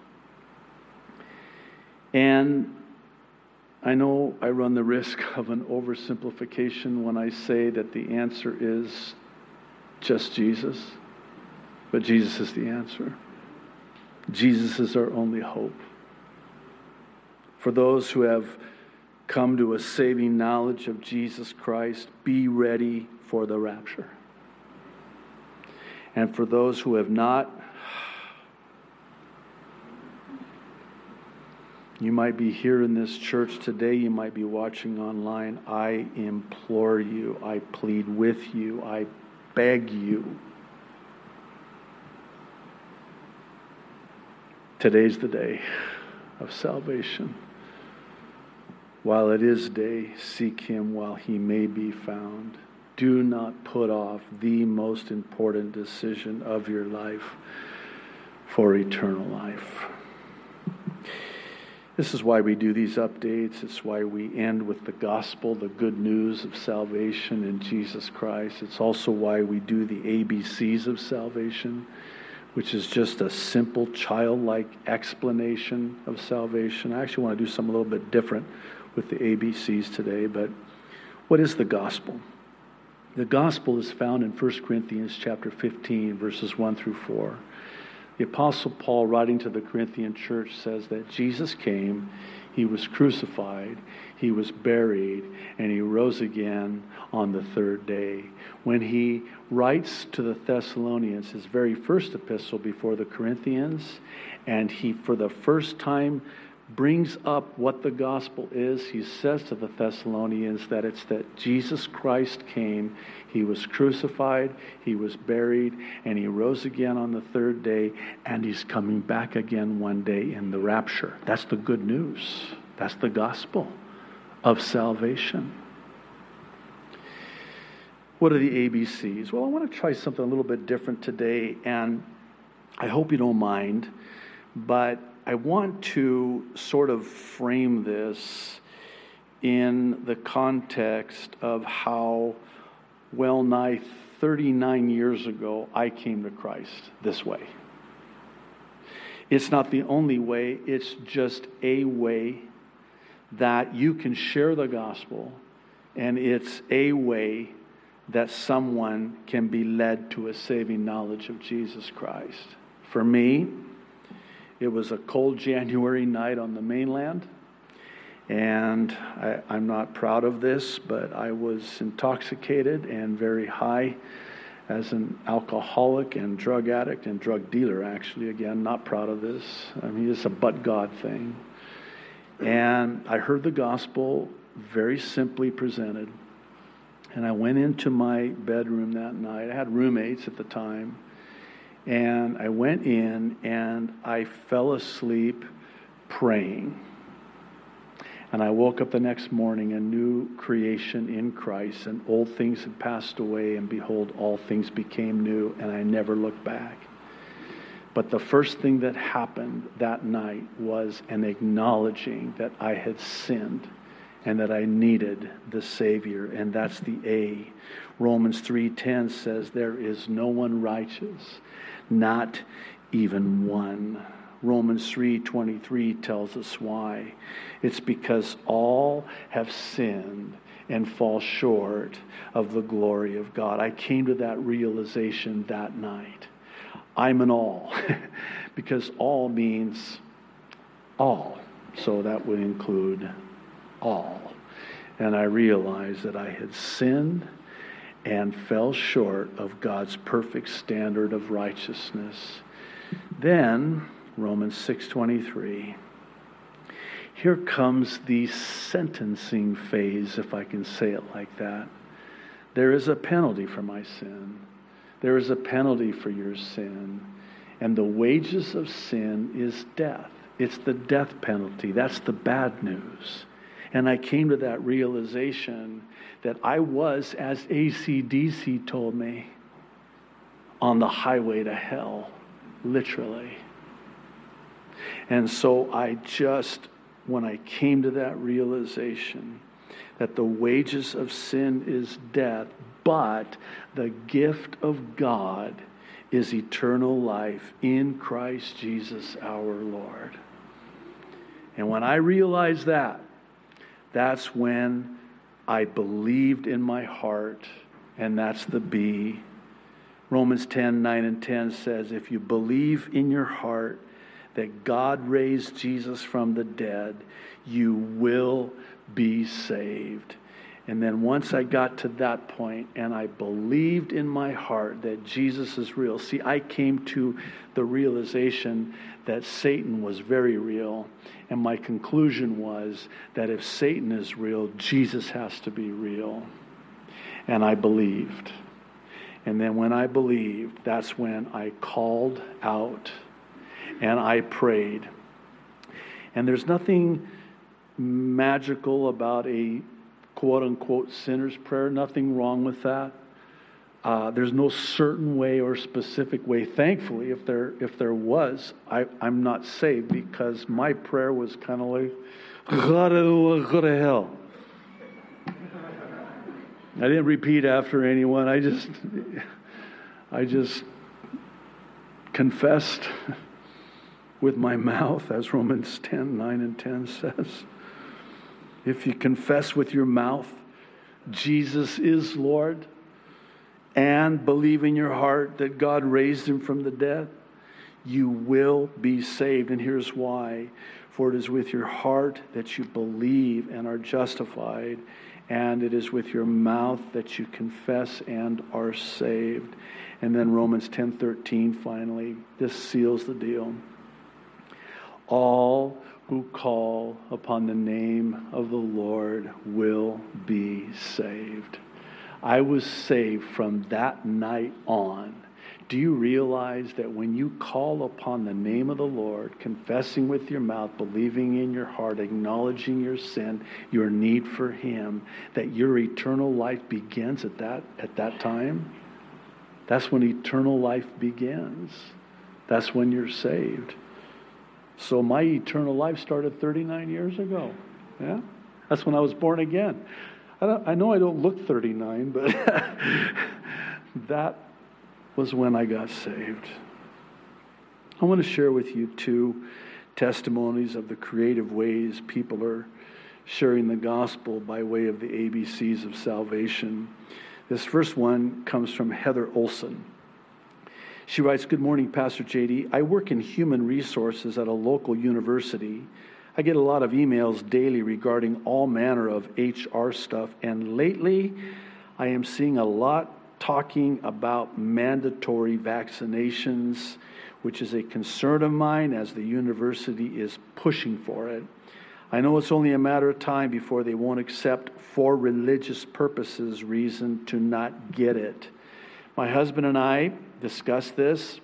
And I know I run the risk of an oversimplification when I say that the answer is just Jesus, but Jesus is the answer. Jesus is our only hope. For those who have come to a saving knowledge of Jesus Christ, be ready for the rapture. And for those who have not, you might be here in this church today, you might be watching online. I implore you, I plead with you, I beg you. Today's the day of salvation. While it is day, seek him while he may be found. Do not put off the most important decision of your life for eternal life. This is why we do these updates. It's why we end with the gospel, the good news of salvation in Jesus Christ. It's also why we do the ABCs of salvation, which is just a simple, childlike explanation of salvation. I actually want to do something a little bit different with the ABCs today, but what is the gospel? The gospel is found in 1 Corinthians chapter 15, verses 1 through 4. The Apostle Paul, writing to the Corinthian church, says that Jesus came, he was crucified, he was buried, and he rose again on the third day. When he writes to the Thessalonians, his very first epistle before the Corinthians, and he, for the first time, brings up what the gospel is, he says to the Thessalonians that it's that Jesus Christ came, he was crucified, he was buried, and he rose again on the third day, and he's coming back again one day in the rapture. That's the good news. That's the gospel of salvation. What are the ABCs? Well, I want to try something a little bit different today, and I hope you don't mind, but I want to sort of frame this in the context of how well nigh 39 years ago I came to Christ this way. It's not the only way, it's just a way that you can share the gospel, and it's a way that someone can be led to a saving knowledge of Jesus Christ. For me, it was a cold January night on the mainland, and I'm not proud of this, but I was intoxicated and very high as an alcoholic and drug addict and drug dealer, actually. Again, not proud of this. I mean, it's a but God thing. And I heard the gospel very simply presented, and I went into my bedroom that night. I had roommates at the time. And I went in and I fell asleep praying. And I woke up the next morning, a new creation in Christ, and old things had passed away, and behold, all things became new, and I never looked back. But the first thing that happened that night was an acknowledging that I had sinned and that I needed the Savior, and that's the A. Romans 3:10 says, there is no one righteous, not even one. Romans 3:23 tells us why. It's because all have sinned and fall short of the glory of God. I came to that realization that night. I'm an all, because all means all. So that would include all. And I realized that I had sinned and fell short of God's perfect standard of righteousness. Then, Romans 6:23, here comes the sentencing phase, if I can say it like that. There is a penalty for my sin. There is a penalty for your sin. And the wages of sin is death. It's the death penalty. That's the bad news. And I came to that realization that I was, as AC/DC told me, on the highway to hell, literally. And so when I came to that realization that the wages of sin is death, but the gift of God is eternal life in Christ Jesus our Lord. And when I realized that, that's when I believed in my heart, and that's the B. Romans 10:9 and 10 says, if you believe in your heart that God raised Jesus from the dead, you will be saved. And then once I got to that point and I believed in my heart that Jesus is real, see, I came to the realization that Satan was very real. And my conclusion was that if Satan is real, Jesus has to be real. And I believed. And then when I believed, that's when I called out and I prayed. And there's nothing magical about a quote-unquote sinner's prayer. Nothing wrong with that. There's no certain way or specific way. Thankfully, if there was, I'm not saved, because my prayer was kind of like, God, I don't want to go to hell. I didn't repeat after anyone. I just confessed with my mouth, as Romans 10:9 and 10 says. If you confess with your mouth Jesus is Lord and believe in your heart that God raised him from the dead, you will be saved. And here's why. For it is with your heart that you believe and are justified, and it is with your mouth that you confess and are saved. And then Romans 10:13 finally, this seals the deal. All who call upon the name of the Lord will be saved. I was saved from that night on. Do you realize that when you call upon the name of the Lord, confessing with your mouth, believing in your heart, acknowledging your sin, your need for him, that your eternal life begins at that time? That's when eternal life begins. That's when you're saved. So my eternal life started 39 years ago. Yeah, that's when I was born again. I know I don't look 39, but that was when I got saved. I want to share with you 2 testimonies of the creative ways people are sharing the gospel by way of the ABCs of salvation. This first one comes from Heather Olson. She writes, "Good morning, Pastor JD. I work in human resources at a local university. I get a lot of emails daily regarding all manner of HR stuff, and lately I am seeing a lot talking about mandatory vaccinations, which is a concern of mine as the university is pushing for it. I know it's only a matter of time before they won't accept, for religious purposes, reason to not get it. My husband and I discussed this,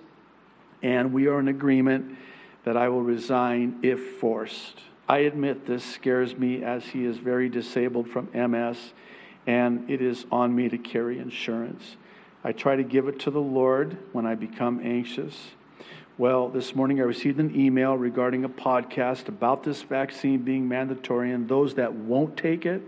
and we are in agreement that I will resign if forced. I admit this scares me, as he is very disabled from MS, and it is on me to carry insurance. I try to give it to the Lord when I become anxious. Well, this morning I received an email regarding a podcast about this vaccine being mandatory and those that won't take it.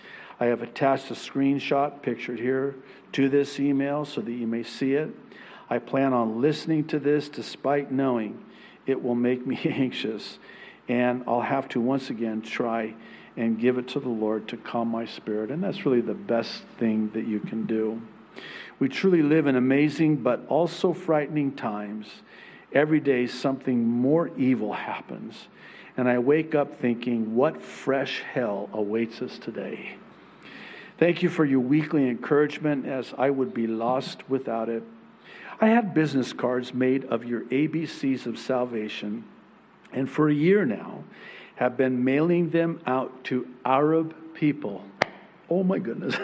I have attached a screenshot pictured here to this email so that you may see it. I plan on listening to this despite knowing it will make me anxious, and I'll have to once again try and give it to the Lord to calm my spirit. And that's really the best thing that you can do. We truly live in amazing but also frightening times. Every day something more evil happens, and I wake up thinking, what fresh hell awaits us today? Thank you for your weekly encouragement, as I would be lost without it. I had business cards made of your ABCs of salvation, and for a year now have been mailing them out to Arab people. Oh my goodness.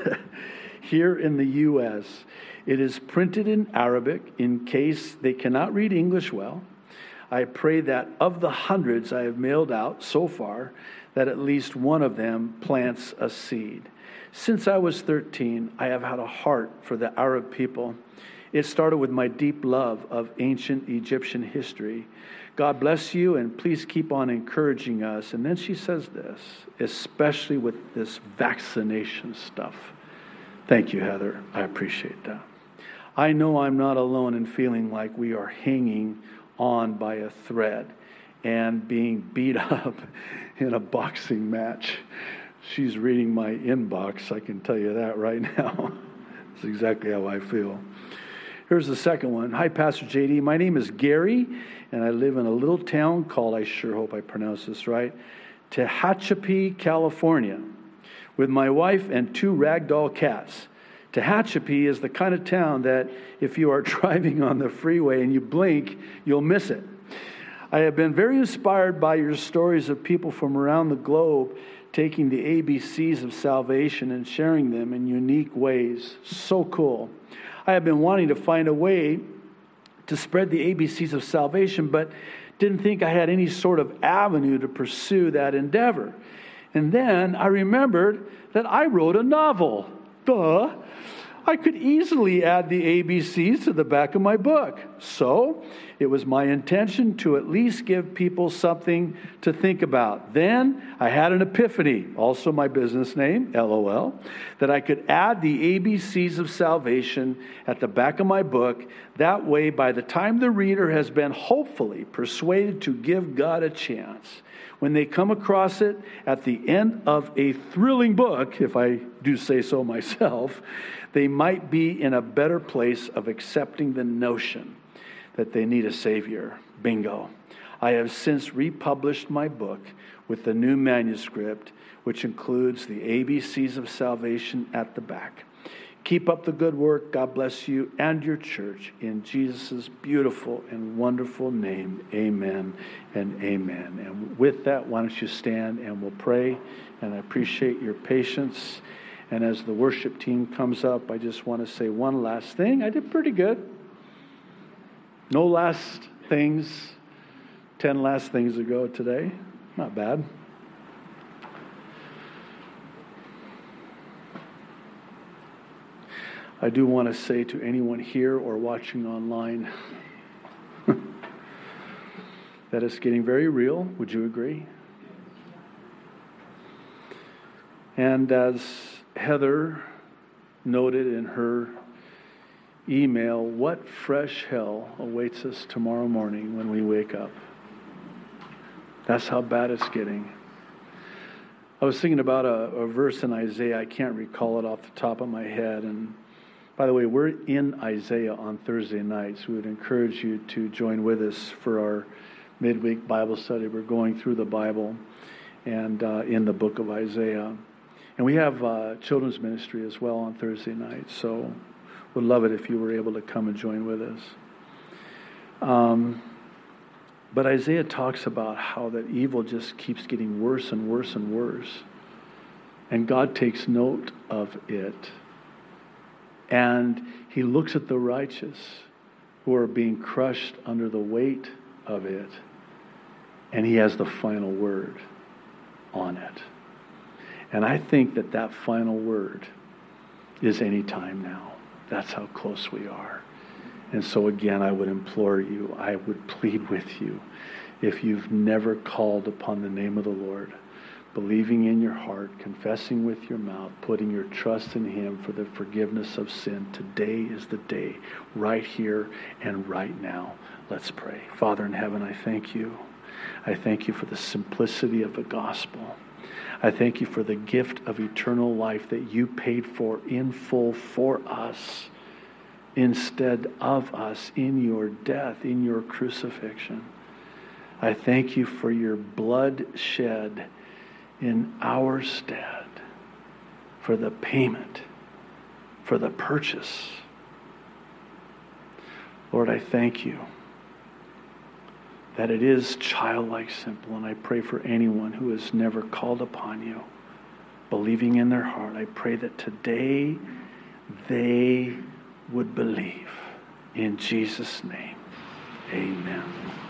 Here in the U.S. It is printed in Arabic in case they cannot read English well. I pray that of the hundreds I have mailed out so far, that at least one of them plants a seed. Since I was 13, I have had a heart for the Arab people. It started with my deep love of ancient Egyptian history. God bless you, and please keep on encouraging us. And then she says this, especially with this vaccination stuff. Thank you, Heather. I appreciate that. I know I'm not alone in feeling like we are hanging on by a thread and being beat up in a boxing match. She's reading my inbox, I can tell you that right now. That's exactly how I feel. Here's the second one. Hi, Pastor JD. My name is Gary, and I live in a little town called, I sure hope I pronounce this right, Tehachapi, California, with my wife and 2 ragdoll cats. Tehachapi is the kind of town that if you are driving on the freeway and you blink, you'll miss it. I have been very inspired by your stories of people from around the globe taking the ABCs of salvation and sharing them in unique ways. So cool. I have been wanting to find a way to spread the ABCs of salvation, but didn't think I had any sort of avenue to pursue that endeavor. And then I remembered that I wrote a novel. Duh. I could easily add the ABCs to the back of my book. So it was my intention to at least give people something to think about. Then I had an epiphany, also my business name, LOL, that I could add the ABCs of salvation at the back of my book. That way, by the time the reader has been hopefully persuaded to give God a chance, when they come across it at the end of a thrilling book, if I do say so myself, they might be in a better place of accepting the notion that they need a Savior. Bingo. I have since republished my book with the new manuscript, which includes the ABCs of salvation at the back. Keep up the good work. God bless you and your church. In Jesus' beautiful and wonderful name, amen and amen. And with that, why don't you stand and we'll pray. And I appreciate your patience. And as the worship team comes up, I just want to say one last thing. I did pretty good. No last things. 10 last things ago today. Not bad. I do want to say to anyone here or watching online that it's getting very real. Would you agree? And as Heather noted in her email, what fresh hell awaits us tomorrow morning when we wake up? That's how bad it's getting. I was thinking about a verse in Isaiah. I can't recall it off the top of my head. And by the way, we're in Isaiah on Thursday nights. We would encourage you to join with us for our midweek Bible study. We're going through the Bible and in the book of Isaiah. And we have children's ministry as well on Thursday nights. So would love it if you were able to come and join with us. But Isaiah talks about how that evil just keeps getting worse and worse and worse. And God takes note of it. And he looks at the righteous who are being crushed under the weight of it. And he has the final word on it. And I think that that final word is any time now. That's how close we are. And so again, I would implore you, I would plead with you, if you've never called upon the name of the Lord, believing in your heart, confessing with your mouth, putting your trust in him for the forgiveness of sin, today is the day, right here and right now. Let's pray. Father in heaven, I thank you. I thank you for the simplicity of the gospel. I thank you for the gift of eternal life that you paid for in full for us, instead of us, in your death, in your crucifixion. I thank you for your blood shed in our stead, for the payment, for the purchase. Lord, I thank you that it is childlike simple, and I pray for anyone who has never called upon you, believing in their heart. I pray that today they would believe. In Jesus' name, amen.